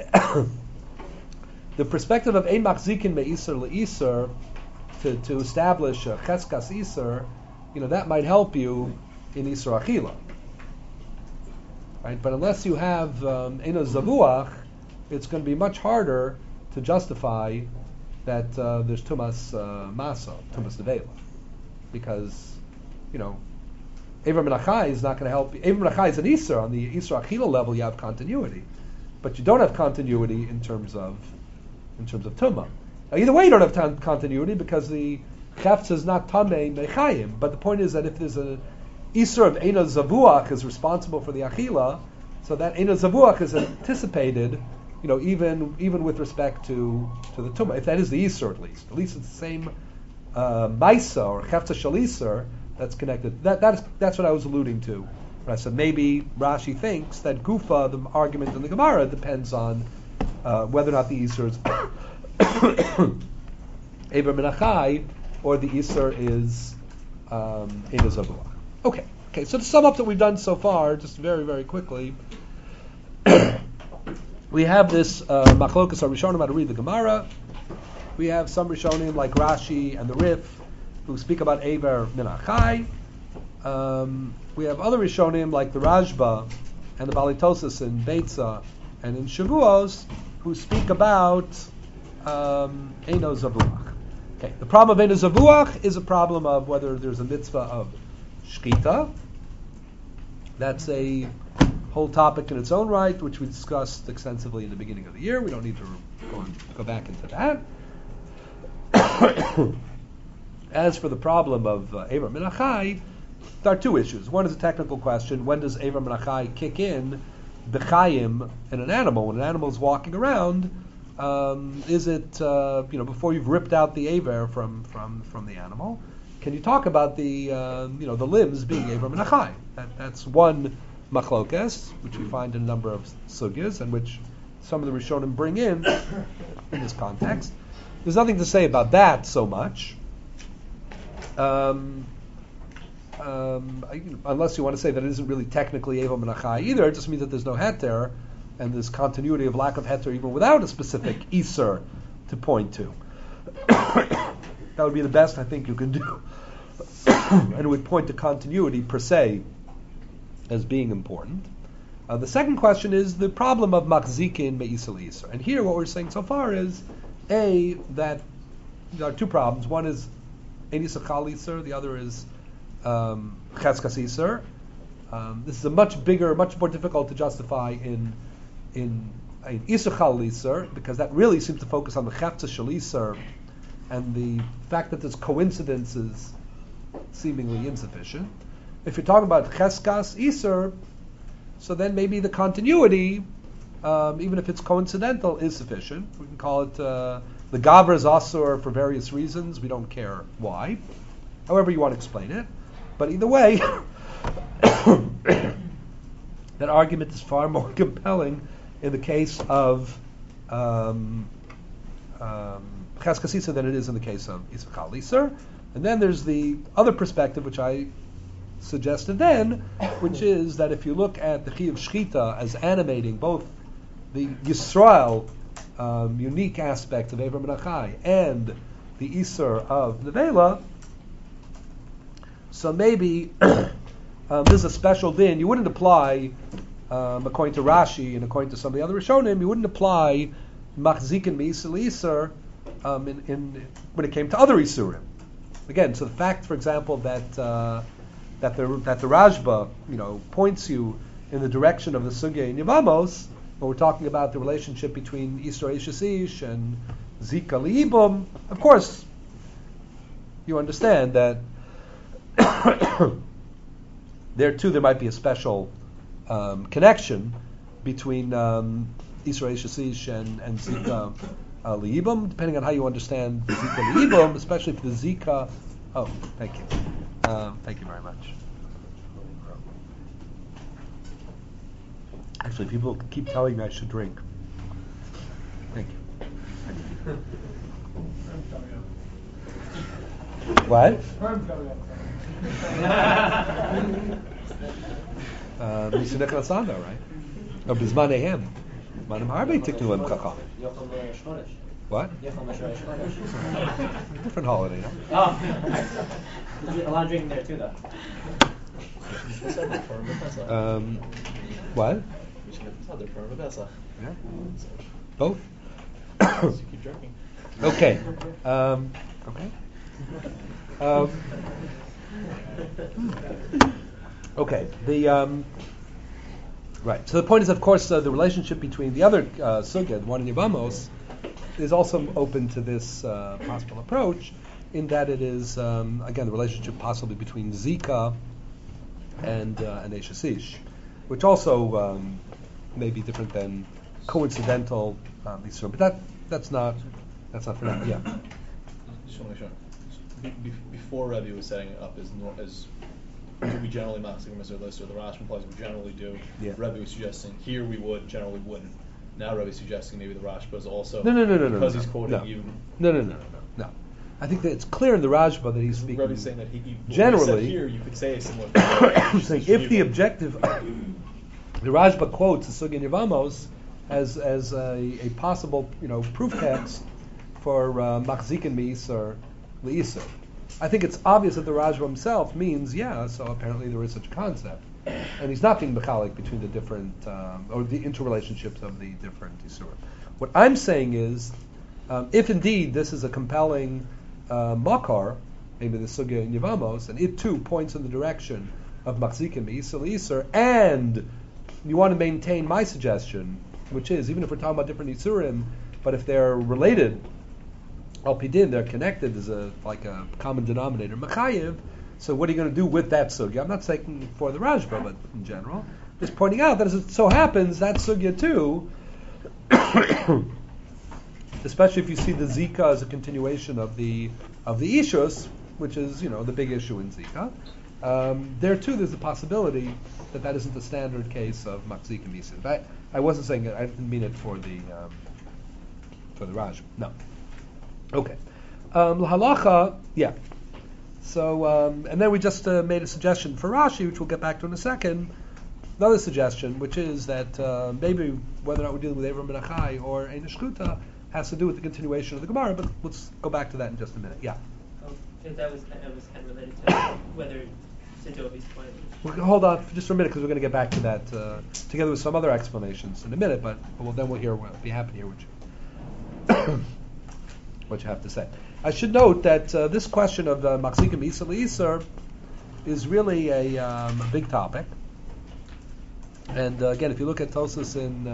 the perspective of Ein Machzikin Me'isur Le'isur to establish a Cheskas Isur, that might help you in Isur Achila. Right? But unless you have Ein Zavuach, it's going to be much harder to justify that there's Tumas Masa, Tumas Nevela. Because, Eiver Menachai is not going to help you. Eiver Menachai is an Isur. On the Isur Achila level, you have continuity. But you don't have continuity in terms of Tumah. Now, either way, you don't have continuity because the Chefetz is not Tamei Mechayim. But the point is that if there's an Isur of Ein Zavuach is responsible for the Achila, so that Ein Zavuach is anticipated, even with respect to the Tumah. If that is the Isur, at least it's the same Maisa or Chefetz Shel Isur that's connected. That's what I was alluding to. I said maybe Rashi thinks that Gufa, the argument in the Gemara, depends on whether or not the Isur is Eiver Menachai or the Isur is Ein Zavuach. Okay. So to sum up what we've done so far, just very, very quickly, we have this Machlokas HaRishonim how to read the Gemara. We have some Rishonim like Rashi and the Rif who speak about Eiver Menachai. We have other Rishonim like the Rashba and the Balitosis in Beitza and in Shavuos who speak about Eino Zavuach. Okay, the problem of Eino Zavuach is a problem of whether there's a mitzvah of Shchita. That's a whole topic in its own right, which we discussed extensively in the beginning of the year. We don't need to go back into that. As for the problem of Eiver Menachai, there are two issues. One is a technical question: when does Eiver Menachai kick in b'chayim in an animal? When an animal is walking around, is it before you've ripped out the Eiver from the animal? Can you talk about the the limbs being Eiver Menachai? That's one machlokes, which we find in a number of sugyas, and which some of the Rishonim bring in this context. There's nothing to say about that so much. unless you want to say that it isn't really technically Eva Menachai either, it just means that there's no heter, and there's continuity of lack of heter even without a specific Iser to point to. That would be the best I think you can do. And it would point to continuity per se as being important. The second question is the problem of Machzikin Me'isel Iser. And here what we're saying so far is, A, that there are two problems. One is Ein Yisachal Iser, the other is Cheskas Iser. This is a much bigger, much more difficult to justify in Yisachal Iser, because that really seems to focus on the Chefza Shel Iser, and the fact that there's coincidence is seemingly insufficient. If you're talking about Cheskas Iser, so then maybe the continuity, even if it's coincidental, is sufficient. We can call it the Gavra is Asur for various reasons. We don't care why. However you want to explain it. But either way, that argument is far more compelling in the case of Cheskas Iser than it is in the case of Yisachal Iser. And then there's the other perspective, which I suggested then, which is that if you look at the Chiyuv Shchita as animating both the Yisrael unique aspect of Ever Menachai and the Iser of Nevela, so maybe this is a special din. You wouldn't apply, according to Rashi and according to some of the other Rishonim, you wouldn't apply Machzikin Me'isel Iser when it came to other Isurim. Again, so the fact, for example, that the Rashba, points you in the direction of the Sugya in Yevamos, when we're talking about the relationship between Yisro Eishes Ish and Zika Liibum, of course, you understand that there too there might be a special connection between Yisro Eishes Ish and Zika Liibum, depending on how you understand Zika Liibum, especially for the Zika. Oh, thank you. Thank you very much. Actually, people keep telling me I should drink. Thank you. What? Mr. Nicholas Sando, right? No, Bizmanehem. Manim Harbe Tiknu Lem Chacham. What? Different holiday, no? Oh. There's a lot of drinking there too, though. What? Yeah. Both? Keep drinking. Okay. Okay. Okay. Right. So the point is, of course, the relationship between the other sugya, the one in Yevamos, is also open to this possible approach, in that it is again the relationship possibly between Zika and Eishes Ish, which also may be different than coincidental Yisur. But that's not for now. Yeah. Just want to make sure. Before Rebbe was setting it up as do we generally Machzik Mr. List, or the Rashi implies we generally do. Yeah. Rebbe was suggesting here we would, generally wouldn't. Now Rebbe is suggesting maybe the Rashba is also No. because he's quoting you. No. I think that it's clear in the Rashba that he's speaking. Rebbe's saying that he generally here you could say a similar thing. saying if the objective, the Rashba quotes the Sugya Yevamos as a possible proof text for Machzikin Me'isar Le'isar. I think it's obvious that the Rashba himself means so apparently there is such a concept. And he's not being mechalik between the different, or the interrelationships of the different Yisurim. What I'm saying is, if indeed this is a compelling makar, maybe the Sugya in Yevamos, and it too points in the direction of Machzikim Me'isar Le'isar, and you want to maintain my suggestion, which is, even if we're talking about different Yisurim, but if they're related, Al Pidin, they're connected as a common denominator, Machayev. So what are you going to do with that sugya? I'm not saying for the Rashba, but in general, just pointing out that as it so happens, that sugya too, especially if you see the Zika as a continuation of the Ishus, which is the big issue in Zika, there too there's a possibility that isn't the standard case of Machzik and Misid. I wasn't saying it. I didn't mean it for the Rashba. No. Okay. Halacha, yeah. So, and then we just made a suggestion for Rashi, which we'll get back to in a second. Another suggestion, which is that maybe whether or not we're dealing with Avram ben Achai or Ein Shchuta has to do with the continuation of the Gemara, but let's go back to that in just a minute. Yeah. That was kind of related to whether to Dovi's point. Hold on just for a minute, because we're going to get back to that together with some other explanations in a minute, but then we'll be happy to hear what you have to say. I should note that this question of Machzikim Isa L'Isur is really a big topic. And again, if you look at Tosas in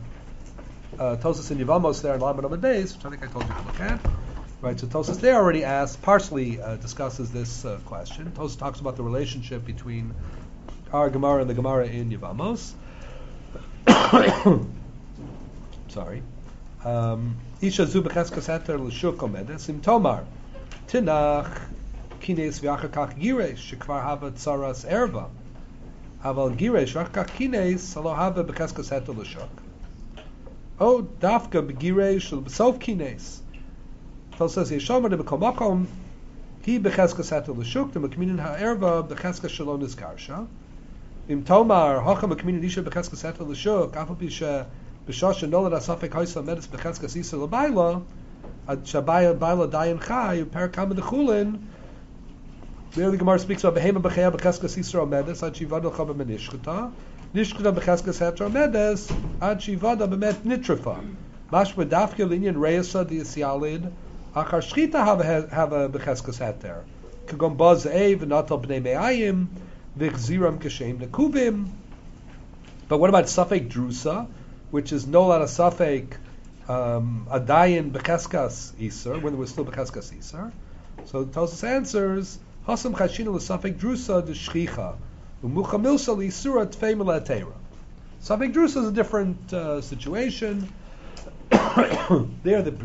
Yevamos there in Lamed Amud Beis, which I think I told you to look at, right? So Tosas there already partially discusses this question. Tosas talks about the relationship between our Gemara and the Gemara in Yevamos. Sorry. Isha zu b'cheskas heter l'shuk omedes im tomar tinach kines v'achar kach giresh shekvar hava tzaras erva aval giresh v'achar kach kines alo hava b'cheskas heter l'shuk o dafka b'giresh l'b'sof kines Tal says yeshomer de b'kol makom hi b'cheskas heter l'shuk de m'kminin ha'erva b'cheskas shalom nizkarsha im tomar hocha m'kminin isha b'cheskas heter l'shuk afal pisha B'shasha nolad asafek haisa medis b'cheskas isa l'bayla ad shabaya bayla dayan chai parakam d'chulin. There the Gemara speaks about behema b'cheya b'cheskas isa medis ad shivada chava menishchata nishchata b'cheskas hetra medis ad shivada b'met nitrafa mashma dafka linyan reyasa di'asialid achar shchita hava b'cheskas heter kagom baz ev v'natal b'nei me'ayim v'chziram kashem nekuvim. But what about safek drusa, which is no lot of safek adayin becheskas iser, when there was still becheskas iser? So Tosas answers hasam chashina l'safek drusa de shchicha u'mucha milsa l'isura tfei milatera. Safek drusa is a different situation. There, the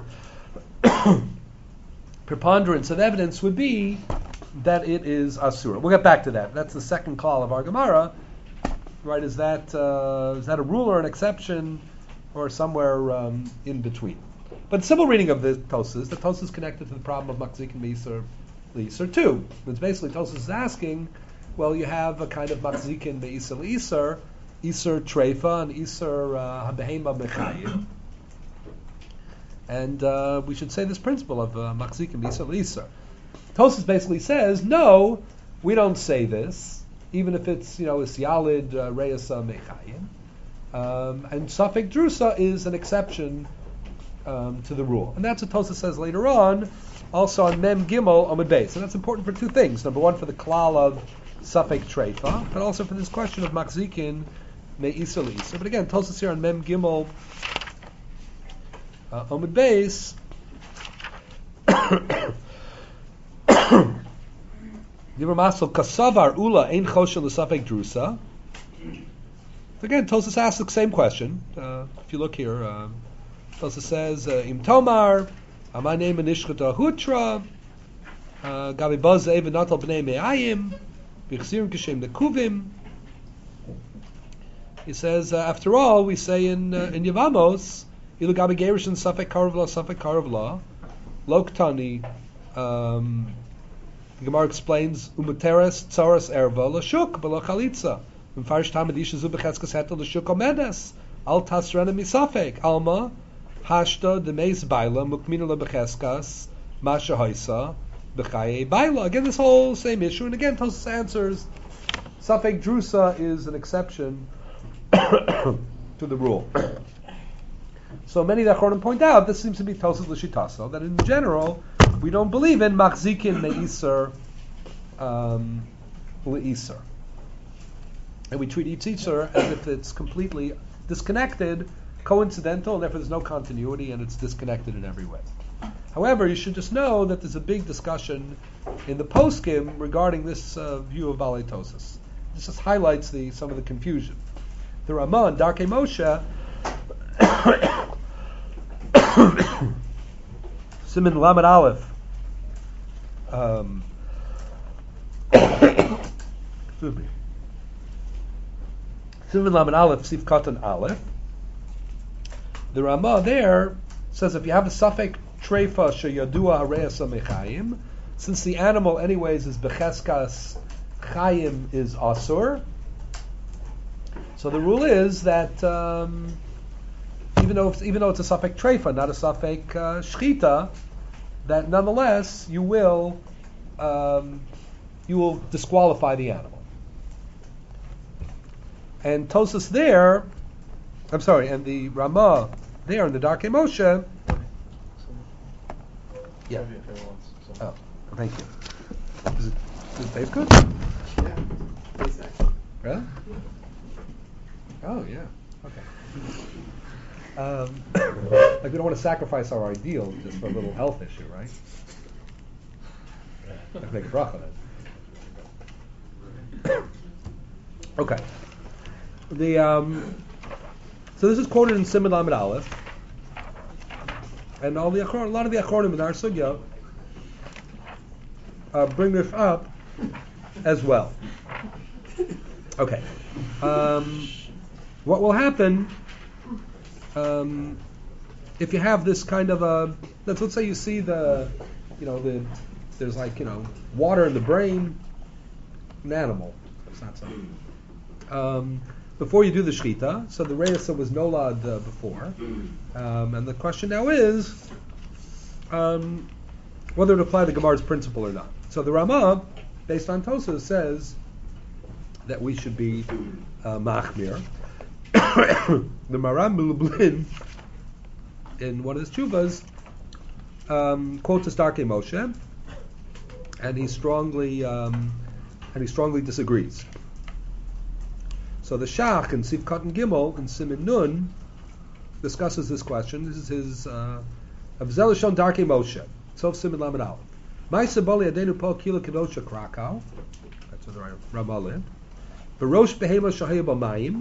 preponderance of evidence would be that it is asura. We'll get back to that. That's the second call of our Gemara. Right? Is that a rule or an exception, or somewhere in between? But the simple reading of the Tosas is connected to the problem of Machzik and Meisar too. It's basically Tosas is asking, well, you have a kind of Machzik and Meisar, Isar Treifa and Isar Habehema Mechayim, and we should say this principle of Machzik and Meisar. Tosas basically says, no, we don't say this. Even if it's, a Sialid, Reyasa, Mechayim. And Safek Drusa is an exception to the rule. And that's what Tosas says later on, also on Mem Gimel Amud Beis. And that's important for two things. Number one, for the klal of Safek Treifa, but also for this question of Machzikin Me'isa L'Isa. But again, Tosas here on Mem Gimel Amud Beis Kasavar Ula Ein Choshen L'Safek Drusa. Again, Tosas asks the same question. If you look here, Tosas says, Im Tomar, my name Nishchata Hutra, Gabi Baz Even Natal Bnei Me'ayim, Bichzirim Kishem Nekuvim. He says, after all, we say in Yevamos, Ilu Gabi Gerish and Safek Karavla, Safek Karavla, Loktani. The Gemara explains Umuteres Tzaras Erva L'Shuk B'Lo Chalitza. Mfarish Tamid Isha Zu B'Chetzkas Hetel L'Shuk Omedes Al Tasrena Misafek Alma Hashta Demeis Baila Mukmina LeB'Cheskas Masha Haisa B'Chaye Baila. Again, this whole same issue, and again, Tosas answers Safek Drusa is an exception to the rule. So many of the Achronim point out this seems to be Tosas L'Shitaso, that in general we don't believe in Machzikin Me'isar L'Isar. And we treat each Isar as if it's completely disconnected, coincidental, and therefore there's no continuity, and it's disconnected in every way. However, you should just know that there's a big discussion in the poskim regarding this view of Balei Tosas. This just highlights some of the confusion. The Ramah and Darkei Moshe Siman Lamed Aleph. Excuse me. Siman Lamed Aleph, Sif Katan Aleph. The Ramah there says if you have a Safek Treifa Sheyadua Hareyasa Mechayim, since the animal anyways is becheskas chayim is asur, so the rule is that even though it's a safek treifa, not a safek shchita, that nonetheless you will disqualify the animal. And Tosas there, and the Ramah there in the Darkei Moshe. Yeah. Oh, thank you. Does it taste good? Yeah. Tastes nice. Really? Oh yeah. Okay. Like we don't want to sacrifice our ideal just for a little health issue, right? I can make a bracha then. Okay. So this is quoted in Siman Lamed Aleph, and a lot of the Achronim in our sugya bring this up as well. Okay. What will happen if you have this kind of let's say you see there's water in the brain, an animal. It's not something. Before you do the shchita, so the reisa was nolad before, and the question now is whether to apply the Gemara's principle or not. So the Ramah, based on Tosas, says that we should be machmir. The Maram Lublin, in one of his tshuvas, quotes his Darkei Moshe, and he strongly disagrees. So the Shach in Sif Katan Gimel in Siman Nun discusses this question. This is his Avzelishon Darkei Moshe, Sof Siman Lamed Aleph. Ma'aseh bali adenu po kila kedosha Krakow. That's what the Ramah learned. V'rosh behema shahaya b'mayim.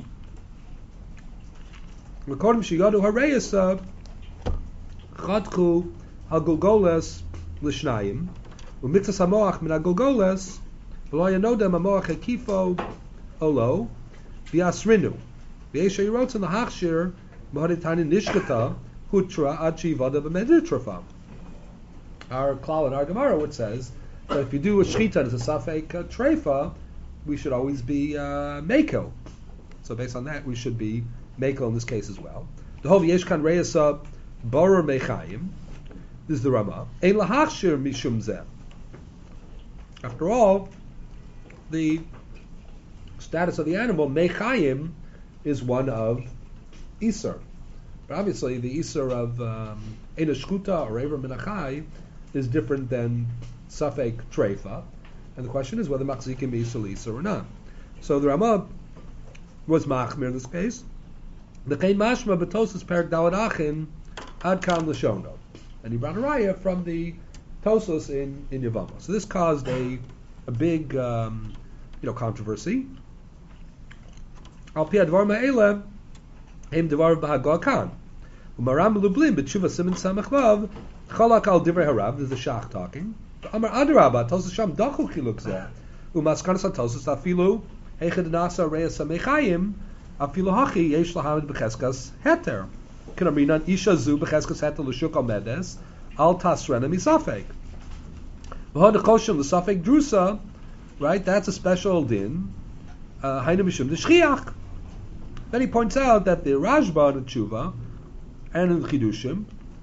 According to Shigadu Hareyasa, Chadchu Hagulgoles Lishnayim, Umitzas Hamoach Min Hagulgoles, V'lo Yanodem Hamoach Hekifo Olo, V'yasrinu, V'yesha Yirotzen L'Hachshir, Mahaditani Nishkata, Hutra Achi Vada B'meditrafa. Our klal in our Gemara, which says that if you do a shchita as a safek treifa, we should always be meko. So based on that, we should be meko in this case as well. The whole yeshkan reyasa barer mechayim. This is the Ramah. Ein lahachshir mishum zeh. After all, the status of the animal mechayim is one of iser. But obviously, the iser of ein shkuta or ever menachai is different than safek treifa. And the question is whether machzikim be iser or not. So the Ramah was machmir in this case. B'chein mashma b'tosas perak dalad achin ad kam l'shono, and he brought a raya from the Tosos in Yavama. So this caused a big controversy. Al pi advar ma'ele hem devar b'hagah kan u'maram lublin b'tshuva siman samach vav chalak al divrei harav. This is the Shach talking. Amar adarabah Tosos sham dachu chiluk zeh u'maskanas Tosos afilu heichad nasa reis hamechayim afilu hachi yesh lahamid b'cheskas heter kinaminan isha zu b'cheskas heter l'shuk al medes al tasrena misafek v'hod choshim l'safek drusa. Right, that's a special din. Hainu mishum d'shchiach. Then he points out that the Rashba in the Tshuva and in the Chidushim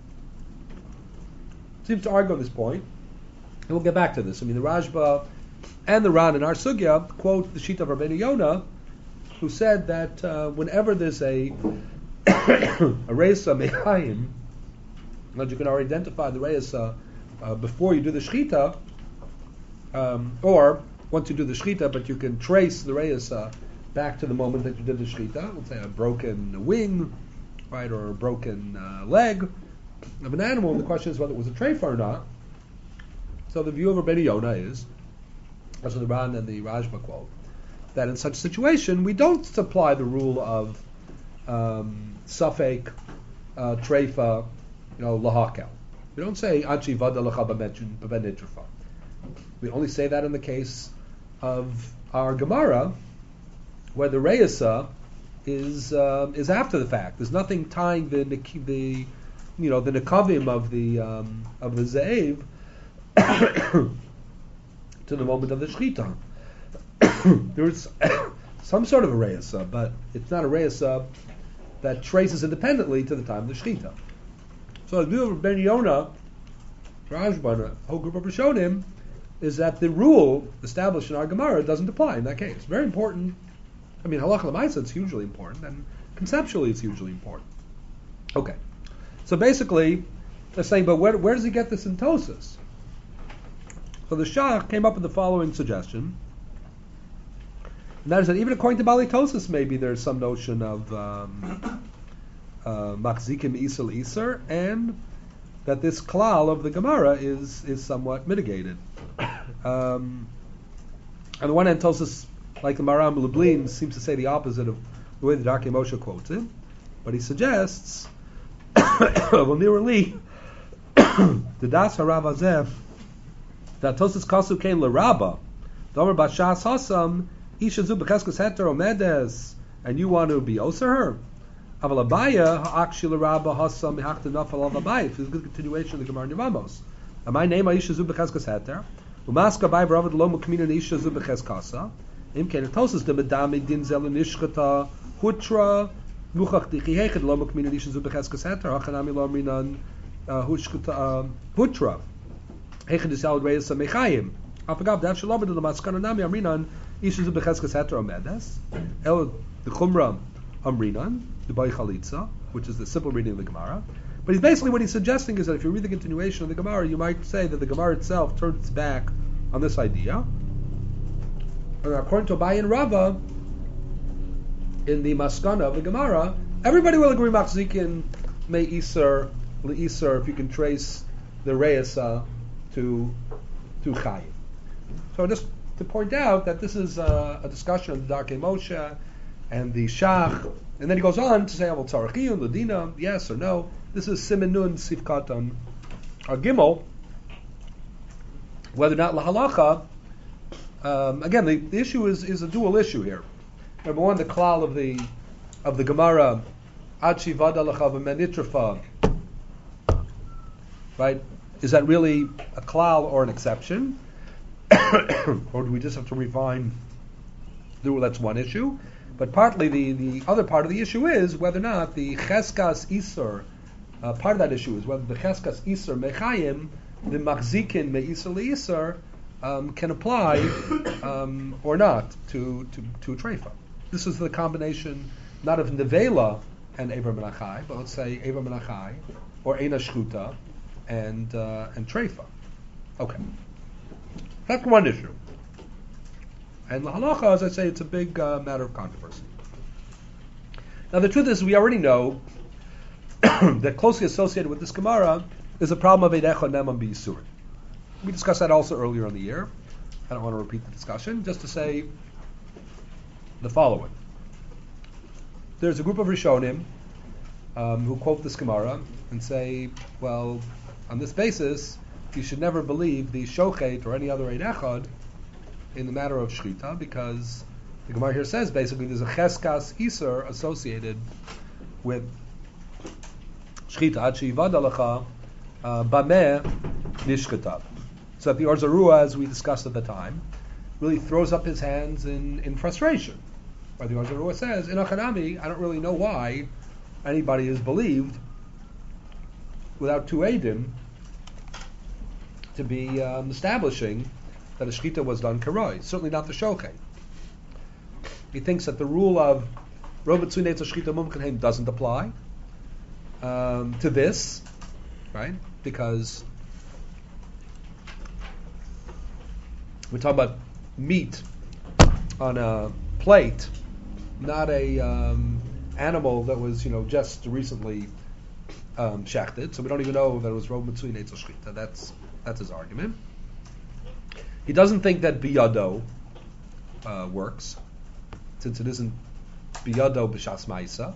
seems to argue on this point. And we'll get back to this. I mean, the Rashba and the Ran in our Sugya quote the Shita of Rabbeinu Yonah, who said that whenever there's a reisa mechayim, that you can already identify the reisa before you do the shchita, or once you do the shchita, but you can trace the reisa back to the moment that you did the shchita. Let's say a broken wing, right, or a broken leg of an animal. And the question is whether it was a treifa or not. So the view of Rabbeinu Yonah is, as the Ran and the Rashba quote, that in such a situation we don't apply the rule of safek treifa, lahakel. We don't say anchi vada lecha b'menitrafa. We only say that in the case of our Gemara, where the reisa is after the fact. There's nothing tying the nekavim of the ze'ev to the moment of the shechita. There's some sort of a reisa, but it's not a reisa that traces independently to the time of the shechita. So the view of Ben Yonah, Rashban, a whole group of Rishonim, is that the rule established in our Gemara doesn't apply in that case. Very important. I mean, halacha l'maisa, it's hugely important, and conceptually it's hugely important. Okay. So basically, they're saying, but where does he get this in Tosas? So the Shach came up with the following suggestion, and that is that even according to Bali Tosas, maybe there's some notion of machzikim isel iser, and that this klal of the Gemara is somewhat mitigated. On the one hand, Tosas, like the Maram Lublin, seems to say the opposite of the way the Darkei Moshe quotes it, but he suggests, well, nearly, the Das Harav Hazeh, that Tosas Kasu came l'Rabba, Domer Bashas Hasam, Isha Zu B'Cheskes Heter Omedes, and you want to be Oser her? Aval Abaya Ha'akshi l'Rabba Hasam Mihachta Nafal Al Abaya. It's a good continuation of the Gemara Nivamos. And my name Isha Zu B'Cheskes Heter. Umaska Bai B'Ravad Lo Mukmina Isha Zu B'Cheskasa. Im Kein Tosas de Medami Din Zel Nishchata Hutra Muchach Dichi Hechet Lo Mukmina Isha Zu B'Cheskes Heter Hachanami Lo Minan Hushkata Hutra Hechet Isal Reis Mechayim. Afagav Dav Shalom B'Del Maskana Nami Amrinan Isha Zu B'Cheskes Heter Omedes. El the Chumra Amrinan the Bai Chalitza, which is the simple reading of the Gemara. But he's basically what he's suggesting is that if you read the continuation of the Gemara, you might say that the Gemara itself turns its back on this idea. And according to Abai and Rava, in the Maskana of the Gemara, everybody will agree Machzikin Mei Iser Le'iser if you can trace the Reisa to Chayim. So just to point out that this is a discussion of the Darkei Moshe and the Shach, and then he goes on to say, "Aval Tzarachiyun Ladina, yes or no." This is Siman Nun Sifkatan Gimel. Whether or not lahalacha. Again, the issue is a dual issue here. Number one, the klal of the Gemara, Achi Vadalacha v'Menitrafa. Right? Is that really a klal or an exception, or do we just have to refine the rule? That's one issue. But partly the other part of the issue is whether or not the Cheskas Isur, part of that issue is whether the Cheskas Isur Mechayim, the Machzikin Me'isur Le'isur, can apply or not to Treifa. This is the combination not of Nevela and Eber Menachai, but let's say Eber Menachai or Eina Shchuta and Treifa. Okay. That's one issue. And the halacha, as I say, it's a big matter of controversy. Now the truth is, we already know that closely associated with this Gemara is a problem of Eidecha Neman B'Yisurin. We discussed that also earlier in the year. I don't want to repeat the discussion, just to say the following. There's a group of Rishonim who quote this Gemara and say, well, on this basis, you should never believe the Shochet or any other Eid Echad in the matter of Shechita, because the Gemara here says basically there's a Cheskas Iser associated with Shechita, Achi Vadalacha Bameh Nishkata. So that the Or Zarua, as we discussed at the time, really throws up his hands in frustration. But the Or Zarua says, in Achanami, I don't really know why anybody is believed without two Eidim to be establishing that a shechita was done karoi. Certainly not the shochet. He thinks that the rule of Robert Tzunetz shechita mumkanheim doesn't apply to this, right? Because we're talking about meat on a plate, not a animal that was just recently shechted. So we don't even know that it was Robert Tzunetz shechita. That's his argument. He doesn't think that biyado works, since it isn't biyado b'shas ma'isa.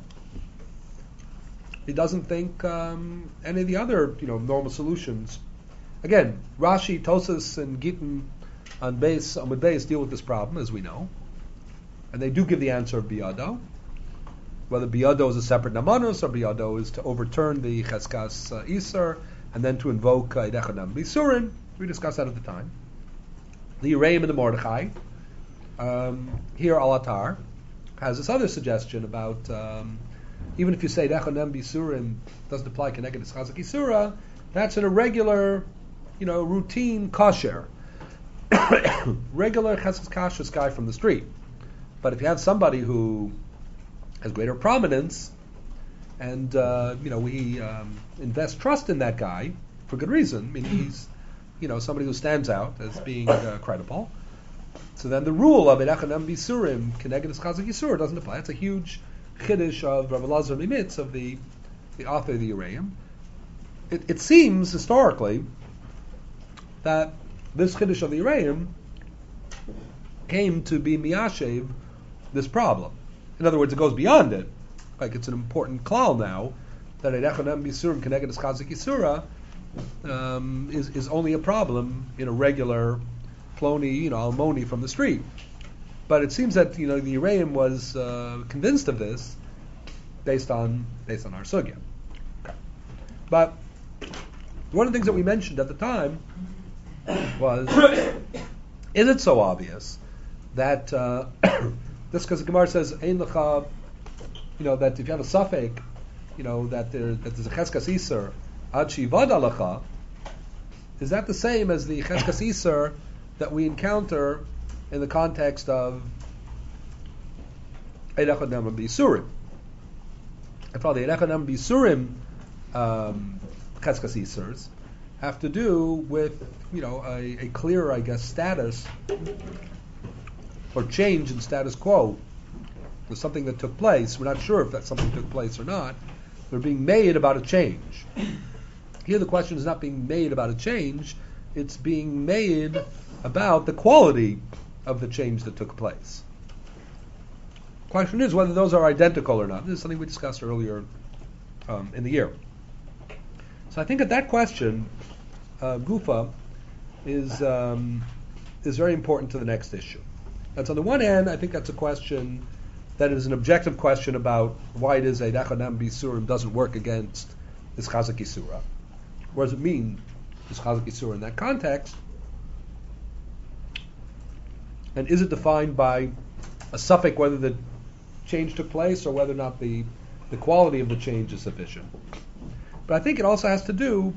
He doesn't think any of the other normal solutions. Again, Rashi, Tosas, and Gittin on Amud Beis deal with this problem, as we know, and they do give the answer of biyado. Whether biyado is a separate namanus or biyado is to overturn the cheskas iser and then to invoke Eidecha Neman B'Yisurin. We discussed that at the time. the Yereim and the Mordechai. Here Alatar has this other suggestion about even if you say Dechonem Bisurim doesn't apply Keneged Chazak Isura, that's an irregular, routine kosher. Regular Chesed Kashrus guy from the street. But if you have somebody who has greater prominence, and we invest trust in that guy for good reason. I mean, he's somebody who stands out as being credible. So then the rule of Erechanem Bisurim Keneged Chazak Yisur doesn't apply. It's a huge chiddush of Rav Elazar Mimitz, of the author of the Yereim. It seems historically that this chiddush of the Yereim came to be miyashev this problem. In other words, it goes beyond it. Like it's an important klal now that Erechanem Bisurim Keneged Chazak Yisura is only a problem in a regular Ploni, Almoni from the street. But it seems that the Yereim was convinced of this based on our sugya. Okay. But one of the things that we mentioned at the time was, is it so obvious that this, because the Gemara says Ein Lecha, that if you have a suffix, that there's a Cheskas Iser Ad Shivad Alecha, is that the same as the Cheskas Iser that we encounter in the context of Erechanem Bisurim? I thought the Erechanem Bisurim Cheskas Isers have to do with a clear, I guess, status or change in status quo. There's something that took place. We're not sure if that something took place or not. They're being made about a change. Here the question is not being made about a change, it's being made about the quality of the change that took place. Question is whether those are identical or not. This is something we discussed earlier in the year. So I think that question, Gufa, is very important to the next issue. That's on the one hand, I think that's a question that is an objective question about why it is a Erechanem Bisurim doesn't work against this Chazak Yisura. What does it mean, this Chazak Yisura, in that context? And is it defined by a suffix whether the change took place or whether or not the quality of the change is sufficient? But I think it also has to do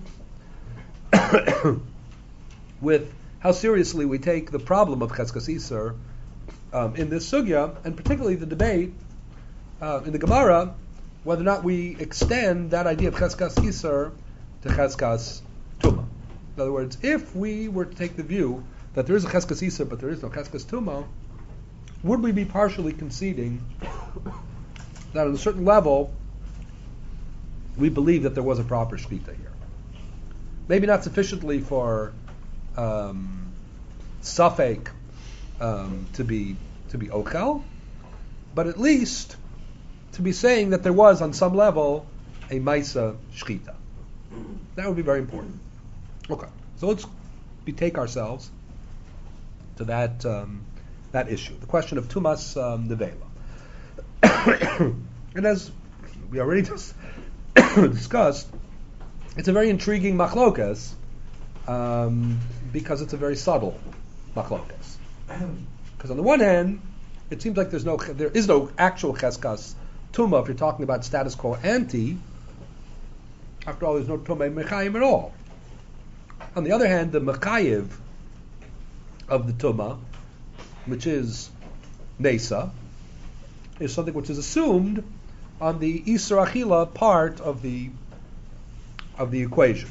with how seriously we take the problem of Cheskas Iser in this sugya, and particularly the debate in the Gemara whether or not we extend that idea of Cheskas Iser to Cheskas Tumah. In other words, if we were to take the view that there is a Cheskas Iser but there is no Cheskas Tumah, would we be partially conceding that on a certain level we believe that there was a proper shechita here? Maybe not sufficiently for safek to be ochel, but at least to be saying that there was on some level a maisa shechita. That would be very important. Okay, so let's betake ourselves to that issue, the question of tumas nevela. And as we already discussed, it's a very intriguing machlokas because it's a very subtle machlokas. Because on the one hand, it seems like there is no actual cheskas tumah if you're talking about status quo ante. After all, there's no tumah mechayim at all. On the other hand, the mechayiv of the tumah, which is nesa, is something which is assumed on the Isur Achila part of the equation.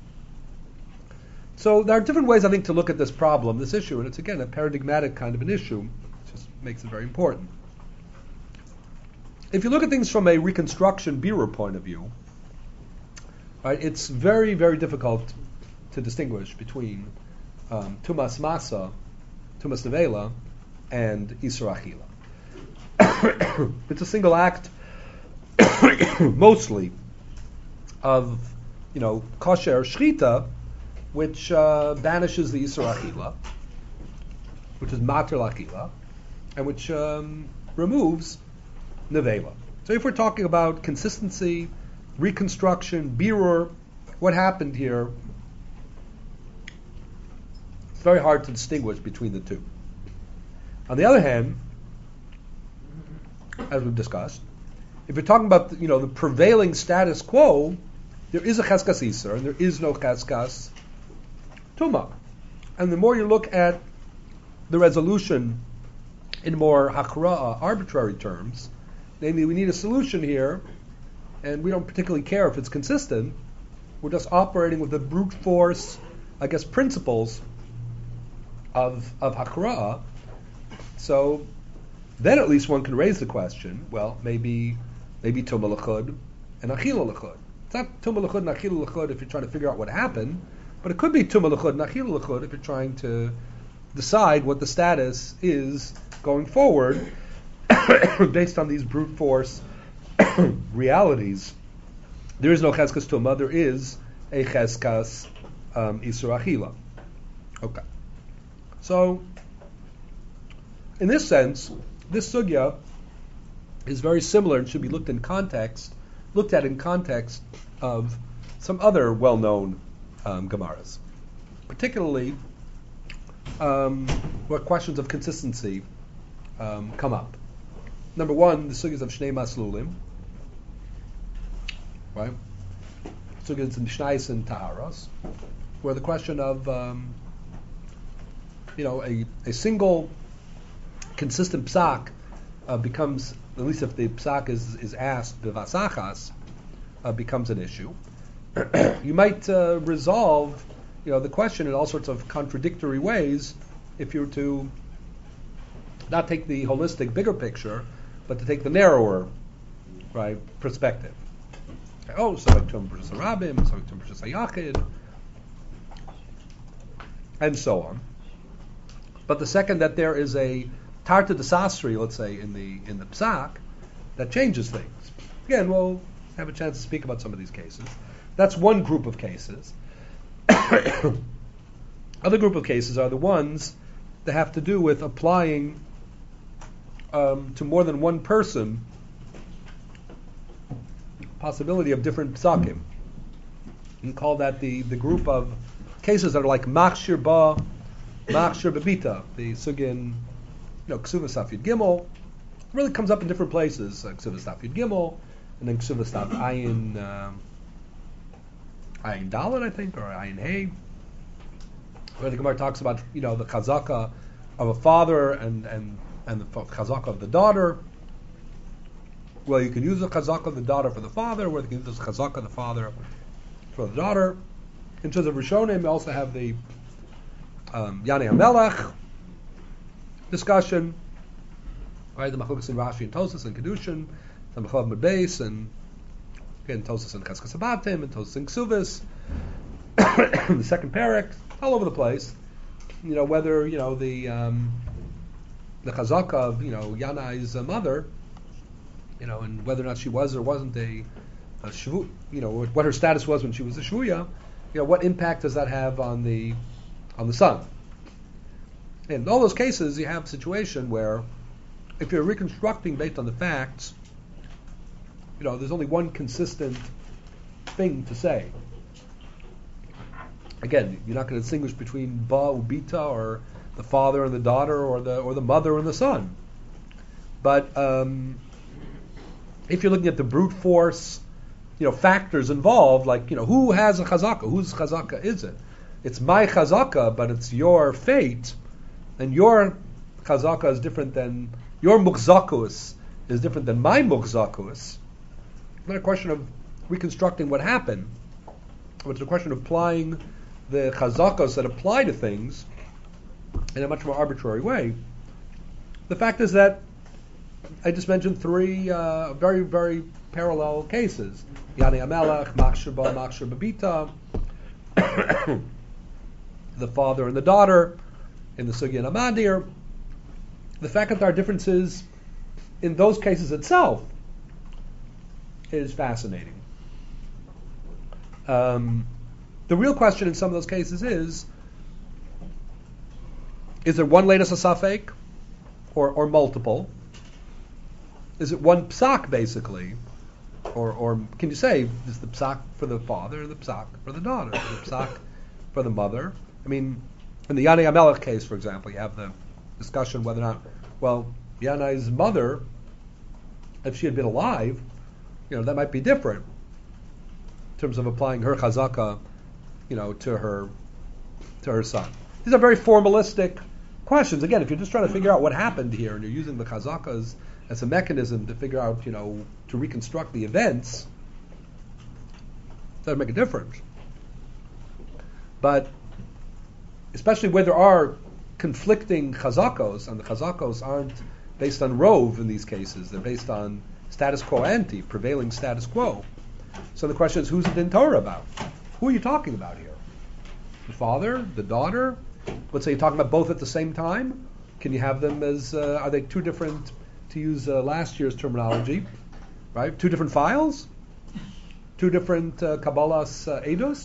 So there are different ways, I think, to look at this problem, this issue, and it's again a paradigmatic kind of an issue, which just makes it very important. If you look at things from a reconstruction birur point of view, right, it's very, very difficult to distinguish between tumas masa, tumas nevela, and Isur Achila. It's a single act, mostly, of kosher shchita, which banishes the Isur Achila, which is mater l'achila, and which removes nevela. So if we're talking about consistency, reconstruction, birur, what happened here? It's very hard to distinguish between the two. On the other hand, as we've discussed, if you're talking about the prevailing status quo, there is a cheskas iser and there is no cheskas tuma. And the more you look at the resolution in more hakra'ah, arbitrary terms, namely we need a solution here, and we don't particularly care if it's consistent. We're just operating with the brute force, principles of hakra'ah. So then at least one can raise the question, well, maybe tumah l'chud and achila l'chud. It's not tumah l'chud and achila l'chud if you're trying to figure out what happened, but it could be tumah l'chud and achila l'chud if you're trying to decide what the status is going forward based on these brute force realities. There is no cheskas tumah, there is a cheskas isur achila. Okay. So, in this sense, this sugya is very similar and should be looked at in context of some other well-known Gemaras, particularly where questions of consistency come up. Number one, the sugyas of Shnei Maslulim, right? Sugyas in Shnais and Taharas, where the question of a single consistent psak becomes, at least if the psak is asked b'vasachas, becomes an issue. You might resolve the question in all sorts of contradictory ways if you were to not take the holistic bigger picture, but to take the narrower perspective. Oh, Savek Tum versus Arabim, Savek Tum versus Hayachid, and so on. But the second that there is a tarta desasri, let's say, in the psak, that changes things. Again, we'll have a chance to speak about some of these cases. That's one group of cases. Other group of cases are the ones that have to do with applying to more than one person possibility of different psakim. You can call that the group of cases that are like machshir ba, machshir bebita, the sugin, ksuvas taf yud gimel. It really comes up in different places, ksuvas taf yud gimel, and then ksuvas taf ayin dalet, I think, or ayin hey, where the Gemara talks about the chazaka of a father and the chazaka of the daughter. Well, you can use the chazaka of the daughter for the father, or you can use the chazaka of the father for the daughter. In terms of Rishonim, we also have the Yanei HaMelech discussion, right? The Machlokes in Rashi and Tosas and Kedushin, the Mechav Medbeis, and again Tosas and Cheskas Habatim, and Tosas and Ksuvas, the second parak, all over the place. Whether the chazaka of Yanai's mother, and whether or not she was or wasn't a shvu, what her status was when she was a shvuya, what impact does that have on the son? In all those cases, you have a situation where, if you're reconstructing based on the facts, there's only one consistent thing to say. Again, you're not going to distinguish between ba ubita, or the father and the daughter, or the mother and the son. But if you're looking at the brute force, factors involved, like who has a chazaka, whose chazaka is it? It's my chazaka, but it's your fate, and your chazaka is different than your mukzakus is different than my mukzakus. It's not a question of reconstructing what happened, but it's a question of applying the chazakas that apply to things in a much more arbitrary way. The fact is that I just mentioned three very, very parallel cases. Yanei HaMelech, Machshir ba, Machshir bebita, the father and the daughter in the Sugya Namadir. The fact that there are differences in those cases itself is fascinating. The real question in some of those cases is there one latest asafek or multiple? Is it one psak basically? Or can you say, is the psak for the father or the psak for the daughter? Or the psak for the mother? I mean, In the Yanai Amelech case, for example, you have the discussion whether or not, well, Yanai's mother, if she had been alive, that might be different in terms of applying her chazaka, to her son. These are very formalistic questions. Again, if you're just trying to figure out what happened here and you're using the chazakas as a mechanism to figure out, to reconstruct the events, that would make a difference. But especially where there are conflicting chazakos, and the chazakos aren't based on rov in these cases, they're based on status quo ante, prevailing status quo. So the question is, who's the din Torah about? Who are you talking about here? The father, the daughter? Let's say you're talking about both at the same time. Can you have them as, are they two different, to use last year's terminology, right? Two different files? Two different Kabbalah's Eidos?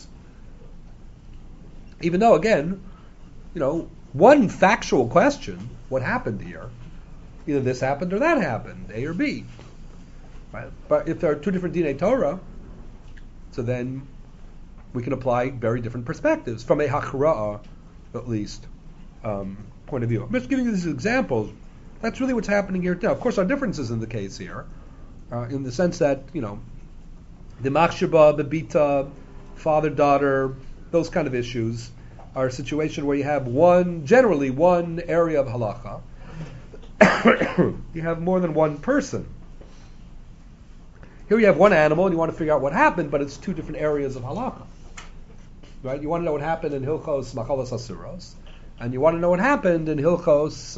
Even though, again, one factual question, what happened here? Either this happened or that happened, A or B. Right? But if there are two different Dinei Torah, so then we can apply very different perspectives from a Hachra'ah, at least, point of view. I'm just giving you these examples. That's really what's happening here now. Of course, there are differences in the case here, in the sense that, the Machshaba, the Bita, father-daughter, those kind of issues are a situation where you have generally one area of halacha. You have more than one person. Here you have one animal and you want to figure out what happened, but it's two different areas of halacha. Right? You want to know what happened in Hilchos Machalas Asuros, and you want to know what happened in Hilchos,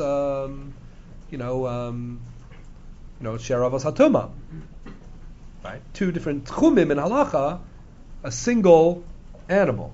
Sheravas Hatuma. Right? Two different tchumim in halacha, a single animal.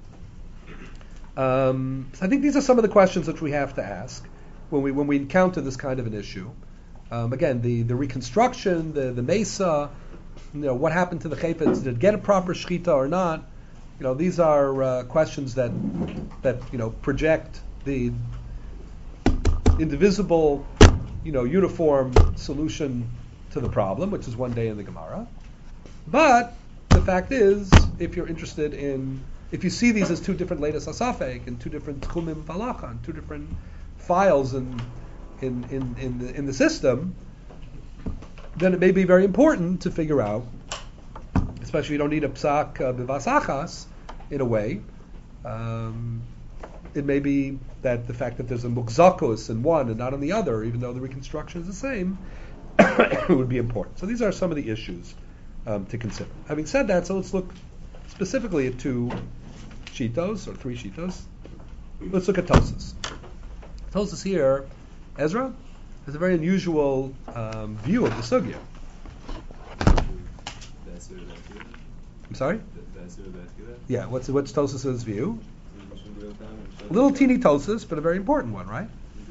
So I think these are some of the questions that we have to ask when we encounter this kind of an issue. Again, the reconstruction, the mesa, what happened to the chayfetz? Did it get a proper shechita or not? These are questions that project the indivisible, uniform solution to the problem, which is one day in the Gemara. But the fact is, if you're interested if you see these as two different Leidas Asafek and two different Tchumim Valacha and two different files in the system, then it may be very important to figure out, especially if you don't need a psak b'vasachas, in a way. It may be that the fact that there's a mukzakus in one and not in the other, even though the reconstruction is the same, would be important. So these are some of the issues to consider. Having said that, so let's look specifically at two shitos, or three shitos. Let's look at Tosas. Tosas here, Ezra, has a very unusual view of the sugya. I'm sorry? Yeah, what's Tosas' view? A little teeny Tosas, but a very important one, right?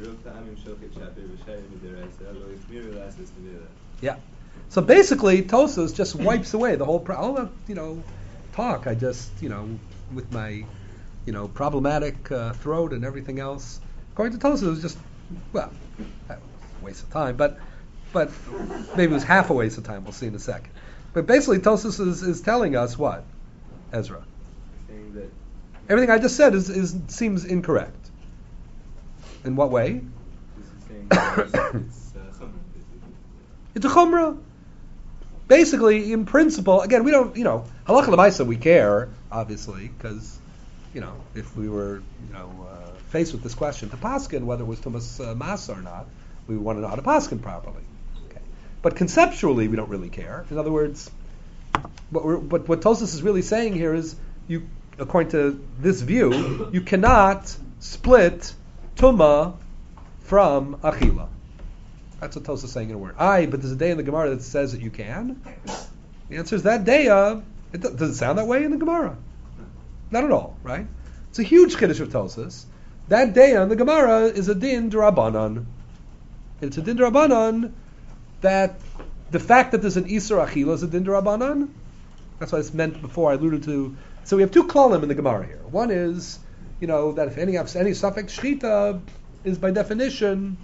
Yeah. So basically, Tosas just wipes away the whole talk. I just, with my, problematic throat and everything else. According to Tosas, it was just, that was a waste of time, but maybe it was half a waste of time. We'll see in a second. But basically, Tosas is telling us what, Ezra? Saying that everything I just said seems incorrect. In what way? this is saying that it's chumrah. It's a chumrah. Basically, in principle, again, we don't, halacha l'maisa we care, obviously, because, if we were, faced with this question to paskin, whether it was tumas masa or not, we want to know how to paskin properly. Okay. But conceptually, we don't really care. In other words, what Tosas is really saying here is, according to this view, you cannot split tuma from achila. That's what Tosas is saying in a word. But there's a day in the Gemara that says that you can. The answer is that day. Does it sound that way in the Gemara? Not at all, right? It's a huge chiddush of Tosas. That day on the Gemara is a din d'Rabbanan. It's a din d'Rabbanan that the fact that there's an Isur Achila is a din d'Rabbanan. That's what it's meant before. I alluded to. So we have two klalim in the Gemara here. One is, that if any suffix shchita is by definition,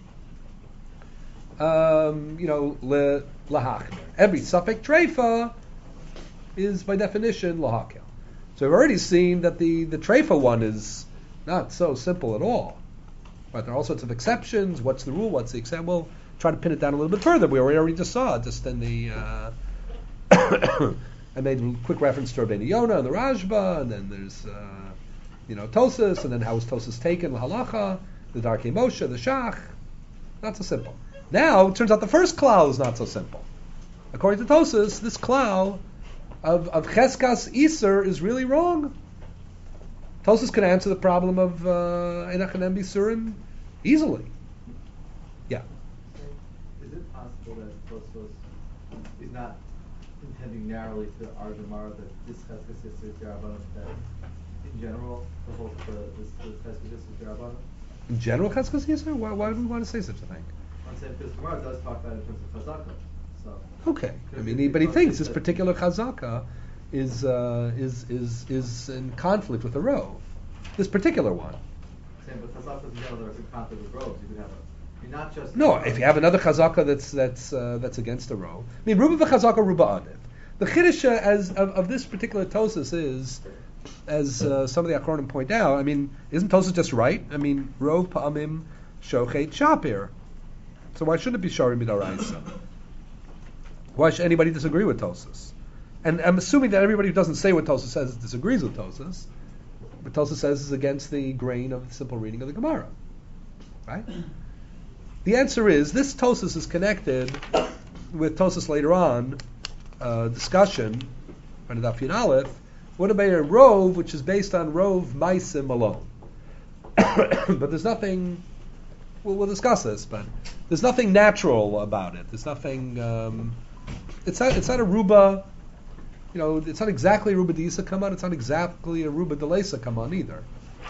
lahachmer. Every suffix treifa is by definition lahachel. So we've already seen that the treifa one is not so simple at all. Right? There are all sorts of exceptions. What's the rule? What's the exception? We'll try to pin it down a little bit further. We already just saw it just in the. I made a quick reference to Rabbeinu Yonah and the Rashba, and then there's Tosas, and then how was Tosas taken? The Halacha, the Darkei Moshe, the Shach. Not so simple. Now it turns out the first klal is not so simple. According to Tosas, this klal of Cheskas Iser is really wrong. Tosas can answer the problem of Enachanem Bisurim easily. Yeah. Is it possible that Tosfos is not intending narrowly to our Gemara that this Cheskas Iser is Derabanan, that in general the whole this Cheskas Iser is Derabanan? In general, Cheskas Iser? Why do we want to say such a thing? I'm saying because Gemara does talk about it in terms of Chazaka. So Okay, I mean, but he thinks this particular chazaka is in conflict with the rov. This particular one. Same, but chazakas in general are in conflict with rovs. You could have not just. No, if you have another chazaka that's against the rov. I mean, ruba v'chazaka, ruba adif. The chiddush of this particular tosis is, as some of the Achronim point out. I mean, isn't tosis just right? I mean, rov pa'amim shochet shapir. So why shouldn't it be shari midaraisa? Why should anybody disagree with Tosas? And I'm assuming that everybody who doesn't say what Tosas says disagrees with Tosas. What Tosas says is against the grain of the simple reading of the Gemara. Right? The answer is, this Tosas is connected with Tosas later on, discussion, on the Daf Yud Aleph, what about a rov, which is based on rov maisim alone. But there's nothing, we'll discuss this, but there's nothing natural about it. There's nothing, it's not a ruba, it's not exactly a ruba d'isa kaman. It's not exactly a ruba d'leisa kaman either.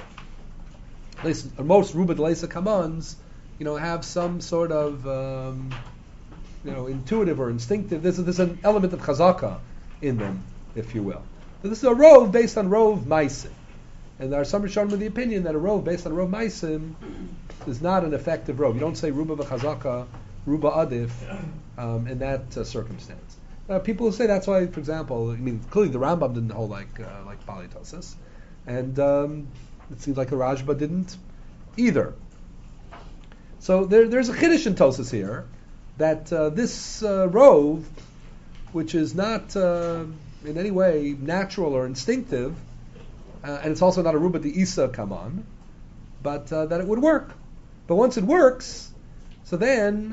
At least most ruba d'leisa kamans, have some sort of, intuitive or instinctive. There's an element of chazaka in them, if you will. But this is a rov based on rov maisim, and there are some Rishonim with the opinion that a rov based on rov maisim is not an effective rov. You don't say ruba v'chazaka, ruba adif, in that circumstance. People who say that's why, for example, clearly the Rambam didn't hold like Bali Tosas, and it seems like the Rashba didn't either. So there's a chiddush in Tosas here that this rov, which is not in any way natural or instinctive, and it's also not a ruba d'isa kaman, but that it would work. But once it works, so then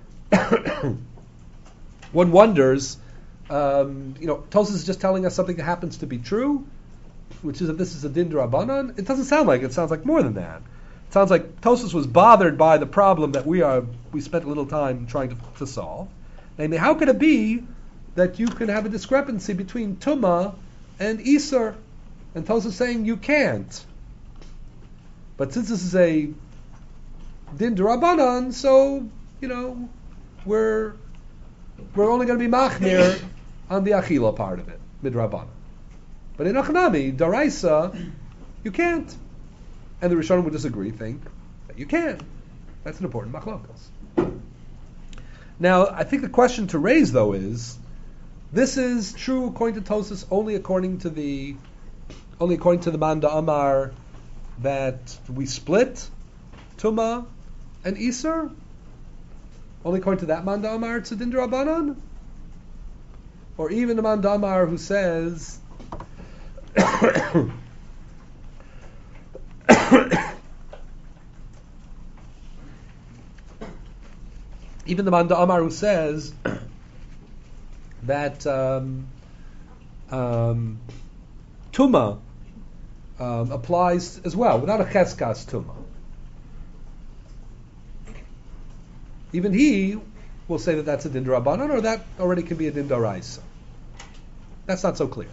one wonders, Tosas is just telling us something that happens to be true, which is that this is a din d'Rabbanan. It doesn't sound like it. It sounds like more than that. It sounds like Tosas was bothered by the problem that we spent a little time trying to solve. Namely, how could it be that you can have a discrepancy between Tumah and Isur? And Tosas is saying you can't. But since this is a din d'Rabbanan, so we're only going to be machmir on the achila part of it, midrabanan. But in achnami daraisa, you can't. And the Rishonim would disagree, think that you can. That's an important machlokas. Now, I think the question to raise though is, this is true according to Tosas only according to the Manda Amar that we split Tumah and Isur? Only according to that Manda Amar it's a din d'Rabbanan? Or even the Manda Amar who says even the Manda Amar who says that Tumah applies as well, without a cheskas Tumah. Even he will say that that's a din d'Rabbanan, or that already can be a din d'Oraisa. That's not so clear.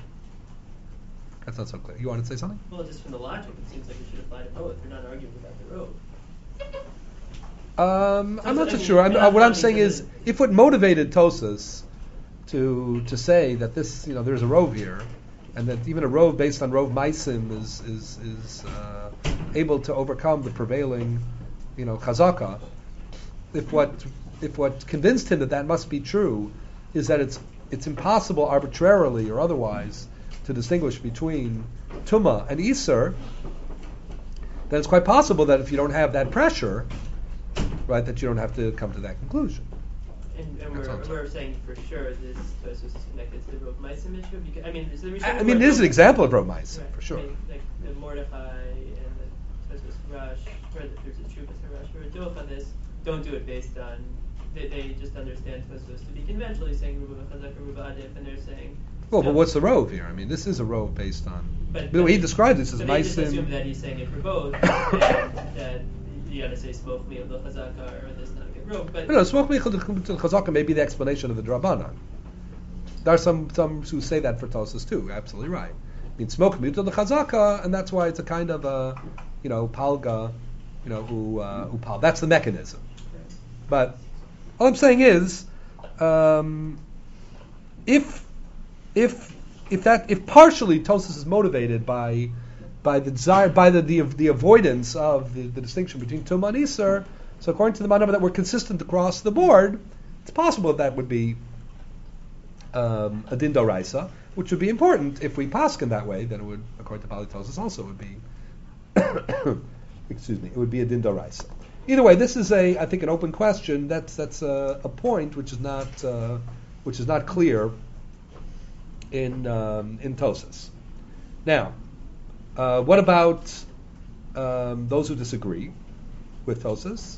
You want to say something? Well, just from the logic, it seems like it should apply to both. You're not arguing about the road. I'm not so sure. What I'm saying is, if what motivated Tosas to say that this, there's a rov here, and that even a rov based on rov maisim is able to overcome the prevailing, chazaka. If what convinced him that must be true is that it's impossible arbitrarily or otherwise to distinguish between Tumah and Isur, then it's quite possible that if you don't have that pressure, right, that you don't have to come to that conclusion. And That's all I'm we're saying for sure this Tosfos is connected to the Rov Meisim issue because so the Rishonim I mean, it is an example of Rov Meisim, right, for sure. I mean, like the Mordechai and the Tosfos Rush, or there's a Shuvas Rush, or a Dof on this, don't do it based on they just understand Tosfos to be conventionally saying Ruba Chazak or Ruba Adif, and they're saying. Well, but what's the Rov here? I mean, this is a Rov based on. But the way he described this as they just assume Meisim. that he's saying it for both, and that you gotta say smoke me of the Chazaka or this not get Rov, but. No, smoke me chazaka may be the explanation of the Drabanan. There are some who say that for Tosas too. Absolutely right. I mean, smoke me to the chazaka, and that's why it's a kind of a, palga, upal. That's the mechanism. But all I'm saying is, if partially Tosas is motivated by the desire, by the avoidance of the distinction between Tumah and Iser, so according to the Manama that we're consistent across the board, it's possible that would be a din d'oraisa, which would be important if we paskin that way. Then it would, according to Pali Tosas, also would be, it would be a din d'oraisa. Either way, this is I think an open question. That's a point which is not clear in Tosas. Now, what about those who disagree with Tosas?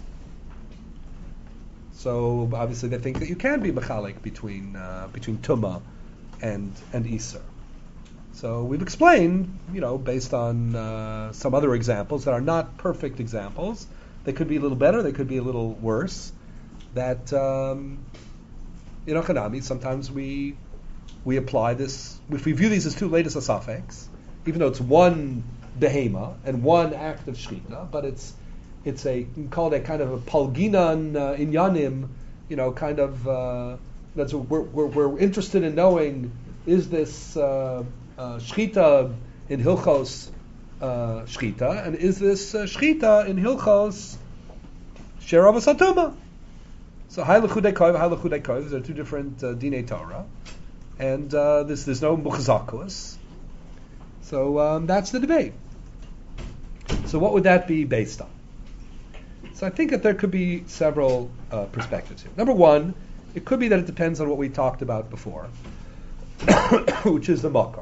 So obviously they think that you can be mechalik between Tumah and Iser. So we've explained, based on some other examples that are not perfect examples. They could be a little better, they could be a little worse. That Chanami, sometimes we apply this. If we view these as two latest asafeks, even though it's one behema and one act of shechita, but it's a, you can call it a kind of a palginan inyanim, kind of that's we're interested in knowing, is this shechita in hilchos shechita, and is this shechita in hilchos sheravas hatuma? So halachudei kov, these are two different dinei Torah, and there's no muchazakus. So that's the debate. So what would that be based on? So I think that there could be several perspectives here. Number one, it could be that it depends on what we talked about before, which is the makar.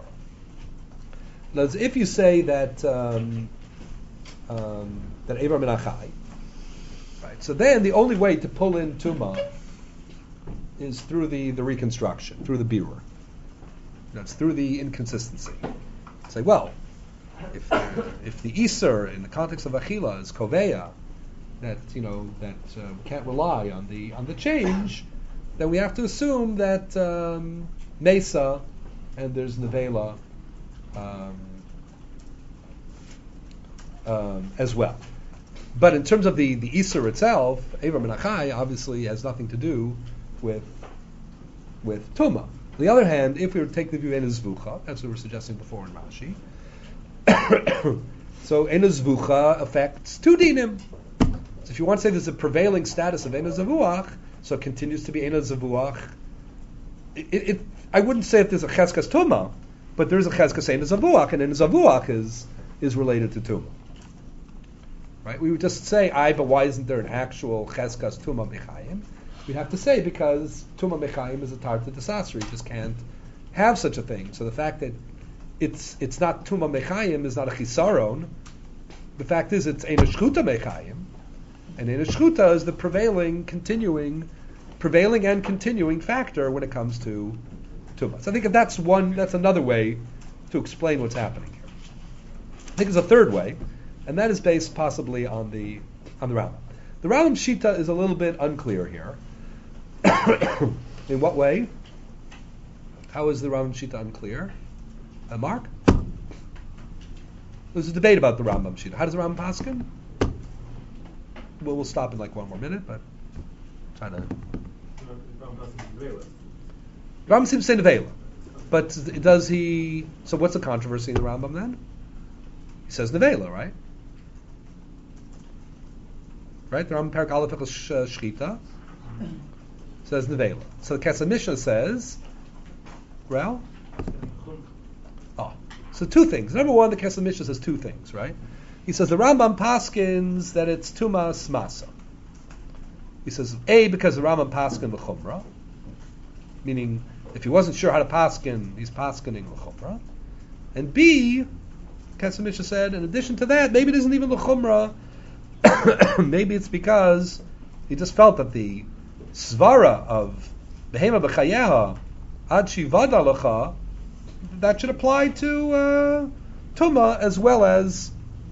If you say that that Eivar Menachai, right? So then the only way to pull in Tumah is through the reconstruction, through the birur. That's through the inconsistency. Say, well, if the Iser in the context of Achila is Koveya, that we can't rely on the change, then we have to assume that Mesa and there's Nevela as well. But in terms of the Iser itself, Eivar Menachai obviously has nothing to do with Tumah. On the other hand, if we were to take the view Eina Zvucha, that's what we were suggesting before in Rashi, so Eina Zvucha affects two dinim. So if you want to say there's a prevailing status of Eina Zavuach, so it continues to be Eina Zavuach. I wouldn't say if there's a Cheskas Tumah, but there's a Cheskas Eina Zavuach, and Eina Zavuach is related to Tumah. Right? We would just say, but why isn't there an actual Cheskas Tumah Mechayim? We'd have to say because Tumah Mechayim is a Tarta Desasri. You just can't have such a thing. So the fact that it's not Tumah Mechayim is not a Chisaron. The fact is it's Eina Shchuta Mechayim. And Eina Shchuta is the prevailing and continuing factor when it comes to Tumah. So I think that's another way to explain what's happening here. I think there's a third way, and that is based possibly on the Rambam. The Rambam Shita is a little bit unclear here. In what way? How is the Rambam Shita unclear? Mark? There's a debate about the Rambam Shita. How does the Rambam paskin? We'll stop in like one more minute, but try to. Rambam seems to say Nevela, but does he? So what's the controversy in the Rambam then? He says Nevela, right? Right? The Rambam Perak Aleph Shchita says Nevela. So the Kesef Mishnah says, so two things. Number one, the Kesef Mishnah says two things, right? He says the Rambam paskins that it's tumas masa. He says A, because the Rambam paskin l'chumra, meaning if he wasn't sure how to paskin, he's paskining l'chumra. And B, Kesef Mishnah said, in addition to that, maybe it isn't even l'chumra. Maybe it's because he just felt that the svara of behema b'chayeha ad shivada lecha, that should apply to tuma as well as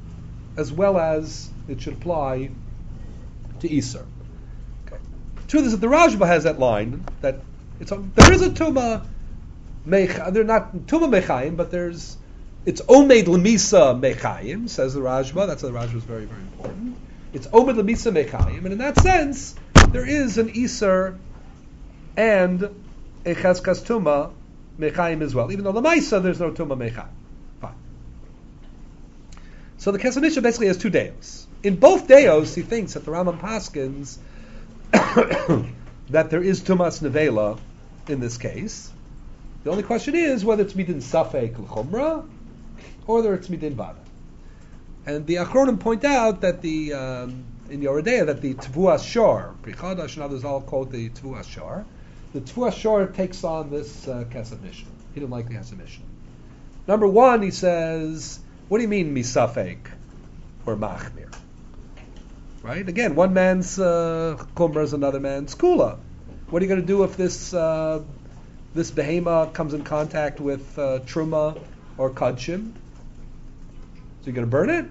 it should apply to Isser. Okay. Truth is that the Rashba has that line that there is a tuma they're not tuma mechayim, but it's omed lemisa mechayim, says the Rashba. That's why the Rashba is very, very important. It's omed lemisa mechayim, and in that sense, there is an Isser and a cheskas tuma mechayim as well. Even though lemaisa there's no tuma mechayim. Fine. So the Kesef Mishnah basically has two deos. In both deos, he thinks that the Rambam paskins that there is tumas nevela in this case. The only question is whether it's midin safek l'chumra or whether it's midin vada. And the Achronim point out that the in Yoredeya that the Tvuas Shor, Pri Chadash and others all quote the Tvuas Shor. The Tvuas Shor takes on this Kesef Mishnah. He didn't like the Kesef Mishnah. Number one, he says, what do you mean misafek or machmir? Right? Again, one man's kumra is another man's kula. What are you going to do if this behema comes in contact with truma or kadshim? So you're going to burn it?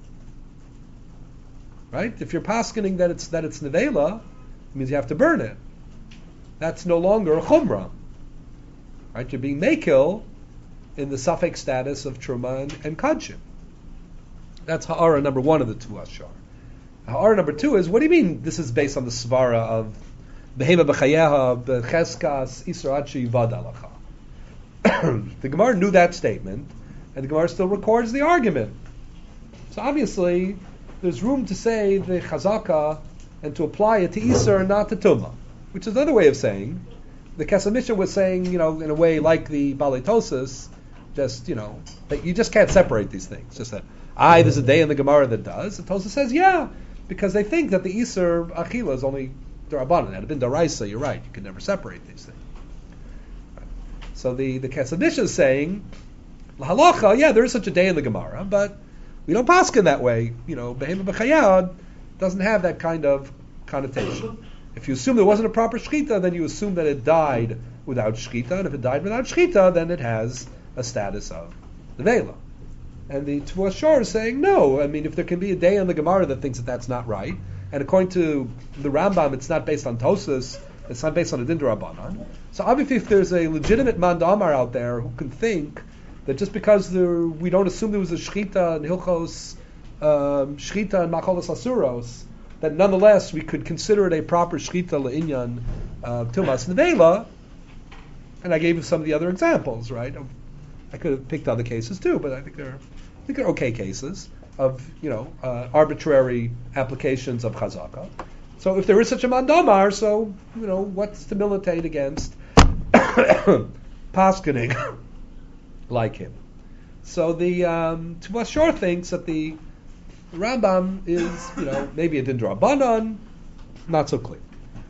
Right? If you're paskening that it's nevela, it means you have to burn it. That's no longer a chumrah. Right? You're being mekil in the safek status of truma and kadshim. That's ha'ara number one of the two ashar. Ha'ara number two is, what do you mean this is based on the svara of behema b'chayeha b'cheskas isra'achi vadalacha? The Gemara knew that statement, and the Gemara still records the argument. So obviously, there's room to say the chazaka and to apply it to Isser and not to Tumah, which is another way of saying the Kesef Mishnah was saying, in a way like the Balei Tosas, just, that you just can't separate these things. Just that, there's a day in the Gemara that does. The Tosas says, yeah, because they think that the Isser Achila is only D'Rabbanan. Had it been D'Oraisa, you're right, you could never separate these things. So the Kesef Mishnah is saying, L'halacha, yeah, there is such a day in the Gemara, but we don't paskin that way. Behema b'chayad doesn't have that kind of connotation. If you assume there wasn't a proper shechita, then you assume that it died without shechita, and if it died without shechita, then it has a status of nevela. And the Tvuas Shor is saying, no, if there can be a day in the Gemara that thinks that that's not right, and according to the Rambam, it's not based on Tosas, it's not based on a Din D'Rabbanan. So obviously if there's a legitimate Man Damar out there who can think that just because we don't assume there was a shechita and hilchos, shechita and macholos asuros, that nonetheless we could consider it a proper shechita le'inyan tumas nevela. And I gave you some of the other examples, right? I could have picked other cases too, but I think they're okay cases of arbitrary applications of chazaka. So if there is such a mandamar, so what's to militate against paskening like him? So the Tvuas Shor thinks that the Rambam is maybe a din d'Rabbanan, not so clear.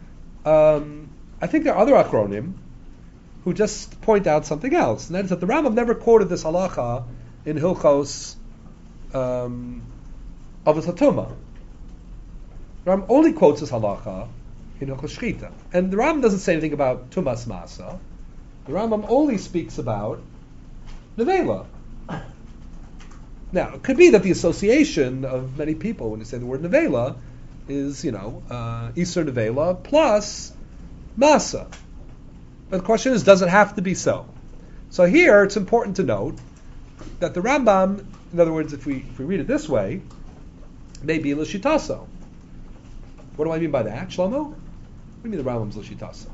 I think there are other Achronim who just point out something else, and that is that the Rambam never quoted this halacha in Hilchos Avos HaTumah. The Rambam only quotes this halacha in Hilchos Shechita, and the Rambam doesn't say anything about Tumas Masa. The Rambam only speaks about nevela. Now, it could be that the association of many people when you say the word nevela is, Isser nevela plus masa. But the question is, does it have to be so? So here, it's important to note that the Rambam, in other words, if we read it this way, may be l'shitaso. What do I mean by that, Shlomo? What do you mean the Rambam's l'shitaso?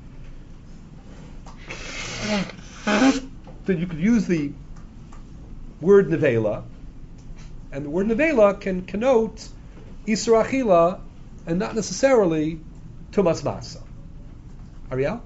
That you could use the word nevela, and the word nevela can connote Isra Achila and not necessarily Tumas Masa. Ariel?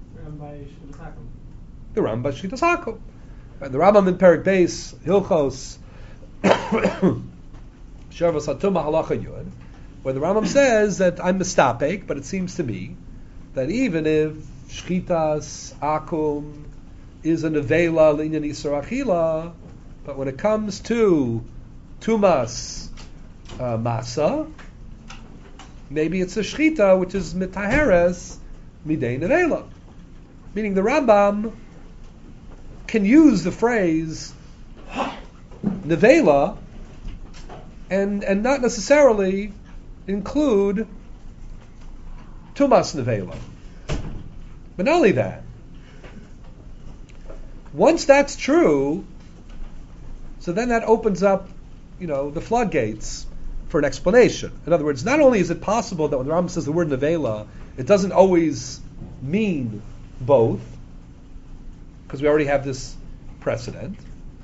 The Rambam Shchitas Hakel. The Rambam in Perek Beis Hilchos Shervas Hatuma Halacha Yud, where the Rambam says that I'm mistapek, but it seems to me that even if Shchitas Akum is a nevela l'inyan Isur Achila, but when it comes to Tumas Masa, maybe it's a Shchita which is Mitaheres Midei Nevela. Meaning the Rambam can use the phrase Nevela and not necessarily include Tumas Nevela. But not only that, once that's true, so then that opens up, the floodgates for an explanation. In other words, not only is it possible that when the Rambam says the word Nevela, it doesn't always mean both, because we already have this precedent,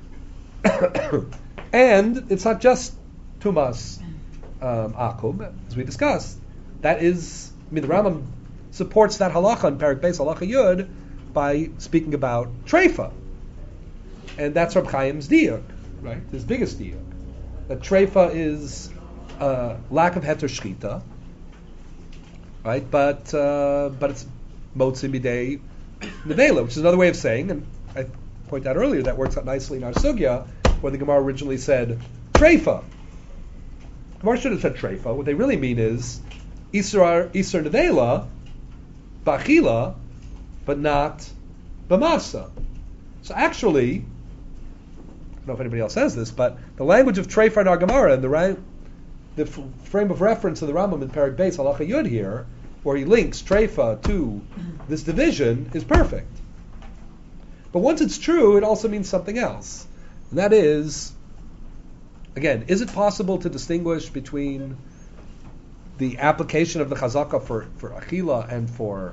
and it's not just Tumas Akum, as we discussed. That is, the Rambam supports that halacha in Perek Beis Halacha Yud by speaking about Treifa, and that's Reb Chaim's diuk, right? His biggest diuk, that Treifa is lack of heter shchita, right? But it's motzi midei nevela, which is another way of saying, and I point out earlier that works out nicely in our sugya, where the Gemara originally said Treifa. The Gemara should have said Treifa. What they really mean is Isur nevela, b'achila, but not b'masa. So actually, I don't know if anybody else says this, but the language of Treifa in our Gemara and the frame of reference of the Rambam in Perek Beis Halacha Yud here, where he links Treifa to this division, is perfect. But once it's true, it also means something else. And that is, again, is it possible to distinguish between the application of the chazaka for achila and for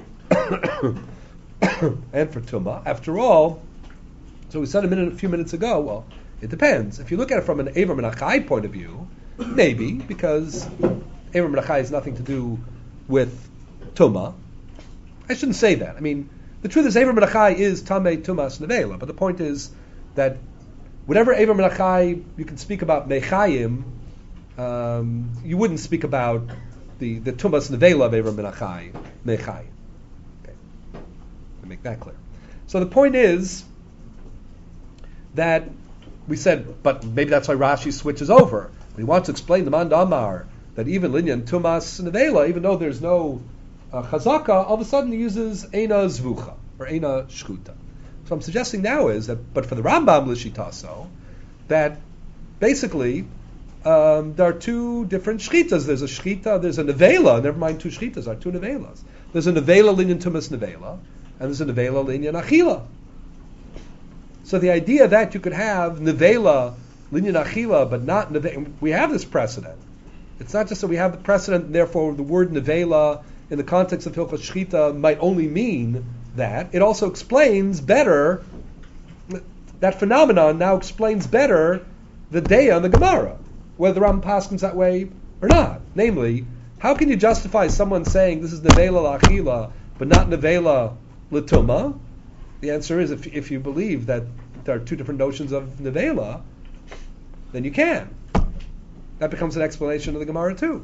and for tumah? After all, so we said a few minutes ago, well, it depends. If you look at it from an Eiver Menachai point of view, maybe, because Eiver Menachai has nothing to do with tumah. I shouldn't say that. The truth is Eiver Menachai is Tamei Tumas Nevela, but the point is that whatever Eiver Menachai you can speak about Mechayim, you wouldn't speak about the Tumas Nevela of Eiver Menachai, Mechayim. Okay, to make that clear. So the point is that we said, but maybe that's why Rashi switches over. He wants to explain the Mand Amar that even Linyan Tumas Nevela, even though there's no chazaka, all of a sudden he uses Eina Zvucha or Eina Shchuta. So I'm suggesting now is that, but for the Rambam L'Shitaso, that basically there are two different shchitas. There's a shchita, there's a nevela. Never mind two shchitas, there are two nevelas. There's a nevela Linyan Tumas Nevela, and there's a nevela Linyan Achila. So the idea that you could have nevela Linyan Achila, but not nevela, we have this precedent. It's not just that we have the precedent, and therefore the word nevela in the context of Hilchos Shchita might only mean that. It also explains better, that phenomenon now explains better the Deya and the Gemara, whether the Rambam paskins that way or not. Namely, how can you justify someone saying this is nevela l'achila, but not nevela l'tuma? The answer is, if you believe that there are two different notions of nevela, then you can. That becomes an explanation of the Gemara too.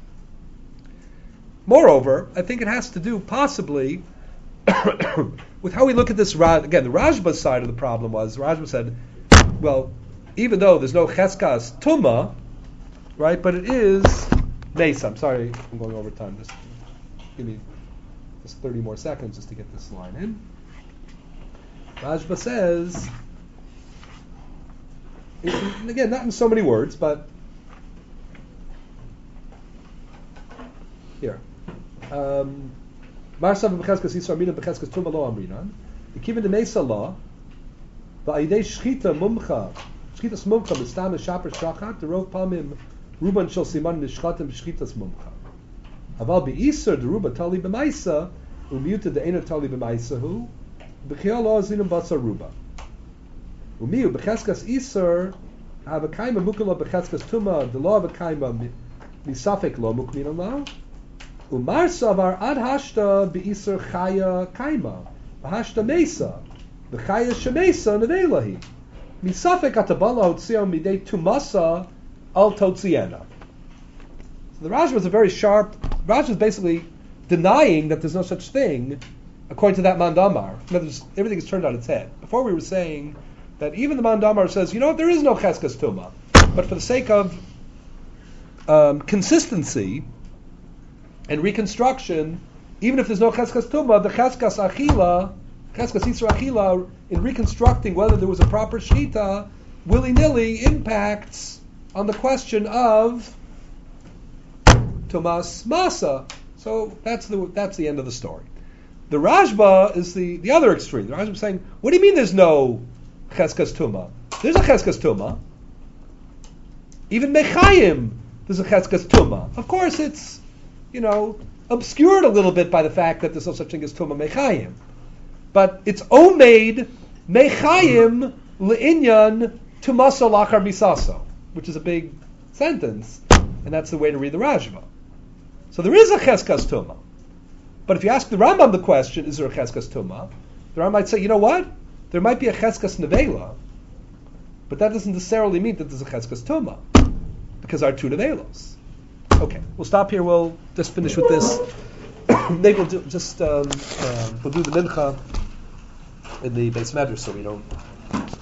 Moreover, I think it has to do possibly with how we look at this. Again, the Rashba's side of the problem was, Rashba said, well, even though there's no cheskas tuma, right, but it is mesa. I'm sorry, I'm going over time. Just give me just 30 more seconds just to get this line in. Rashba says, again, not in so many words, but here. Marsav b'cheskas yisar minan b'cheskas tuma lo amrinan. Yekivin the mesa law, va'idei shchita mumcha, shchitas mumcha b'stam eshaper shachat, the rov palmim ruban shel siman nishchatim b'shchitas mumcha. Aval b'isar the ruba tali b'maisa, umiuta the ena tali b'maisa hu, b'chiyal lo azinam basar ruba. Umiu b'cheskas isar, havakaima mukala b'cheskas tuma, the law havakaima misafek lo mukminan lo. Umar savar ad hashta beisar chaya kaima, hashta mesa, v'chaya shemesa nevelahi. Misafek atabala hotzio midei tumasa al totziena. So the Rashba is a very sharp. Rashba is basically denying that there's no such thing, according to that Mandamar. Everything is turned on its head. Before we were saying that even the Mandamar says, you know what, there is no cheskas tuma, but for the sake of consistency and reconstruction, even if there's no cheskas tuma, the cheskas yisra achila, in reconstructing whether there was a proper shita, willy-nilly impacts on the question of tumas masa. So that's the end of the story. The Rashba is the other extreme. The Rashba is saying, what do you mean there's no cheskas tuma? There's a cheskas tuma. Even mechayim, there's a cheskas tuma. Of course, it's, obscured a little bit by the fact that there's no such thing as tuma mechayim. But it's omeid mechayim le'inyan tumasa lachar misaso, which is a big sentence, and that's the way to read the Rashba. So there is a cheskas tuma. But if you ask the Rambam the question, is there a cheskas tuma? The Rambam might say, you know what? There might be a cheskas nevela, but that doesn't necessarily mean that there's a cheskas tuma, because there are two nevelos. Okay, we'll stop here. We'll just finish with this. Maybe we'll do the mincha in the Beis Medrash, so we don't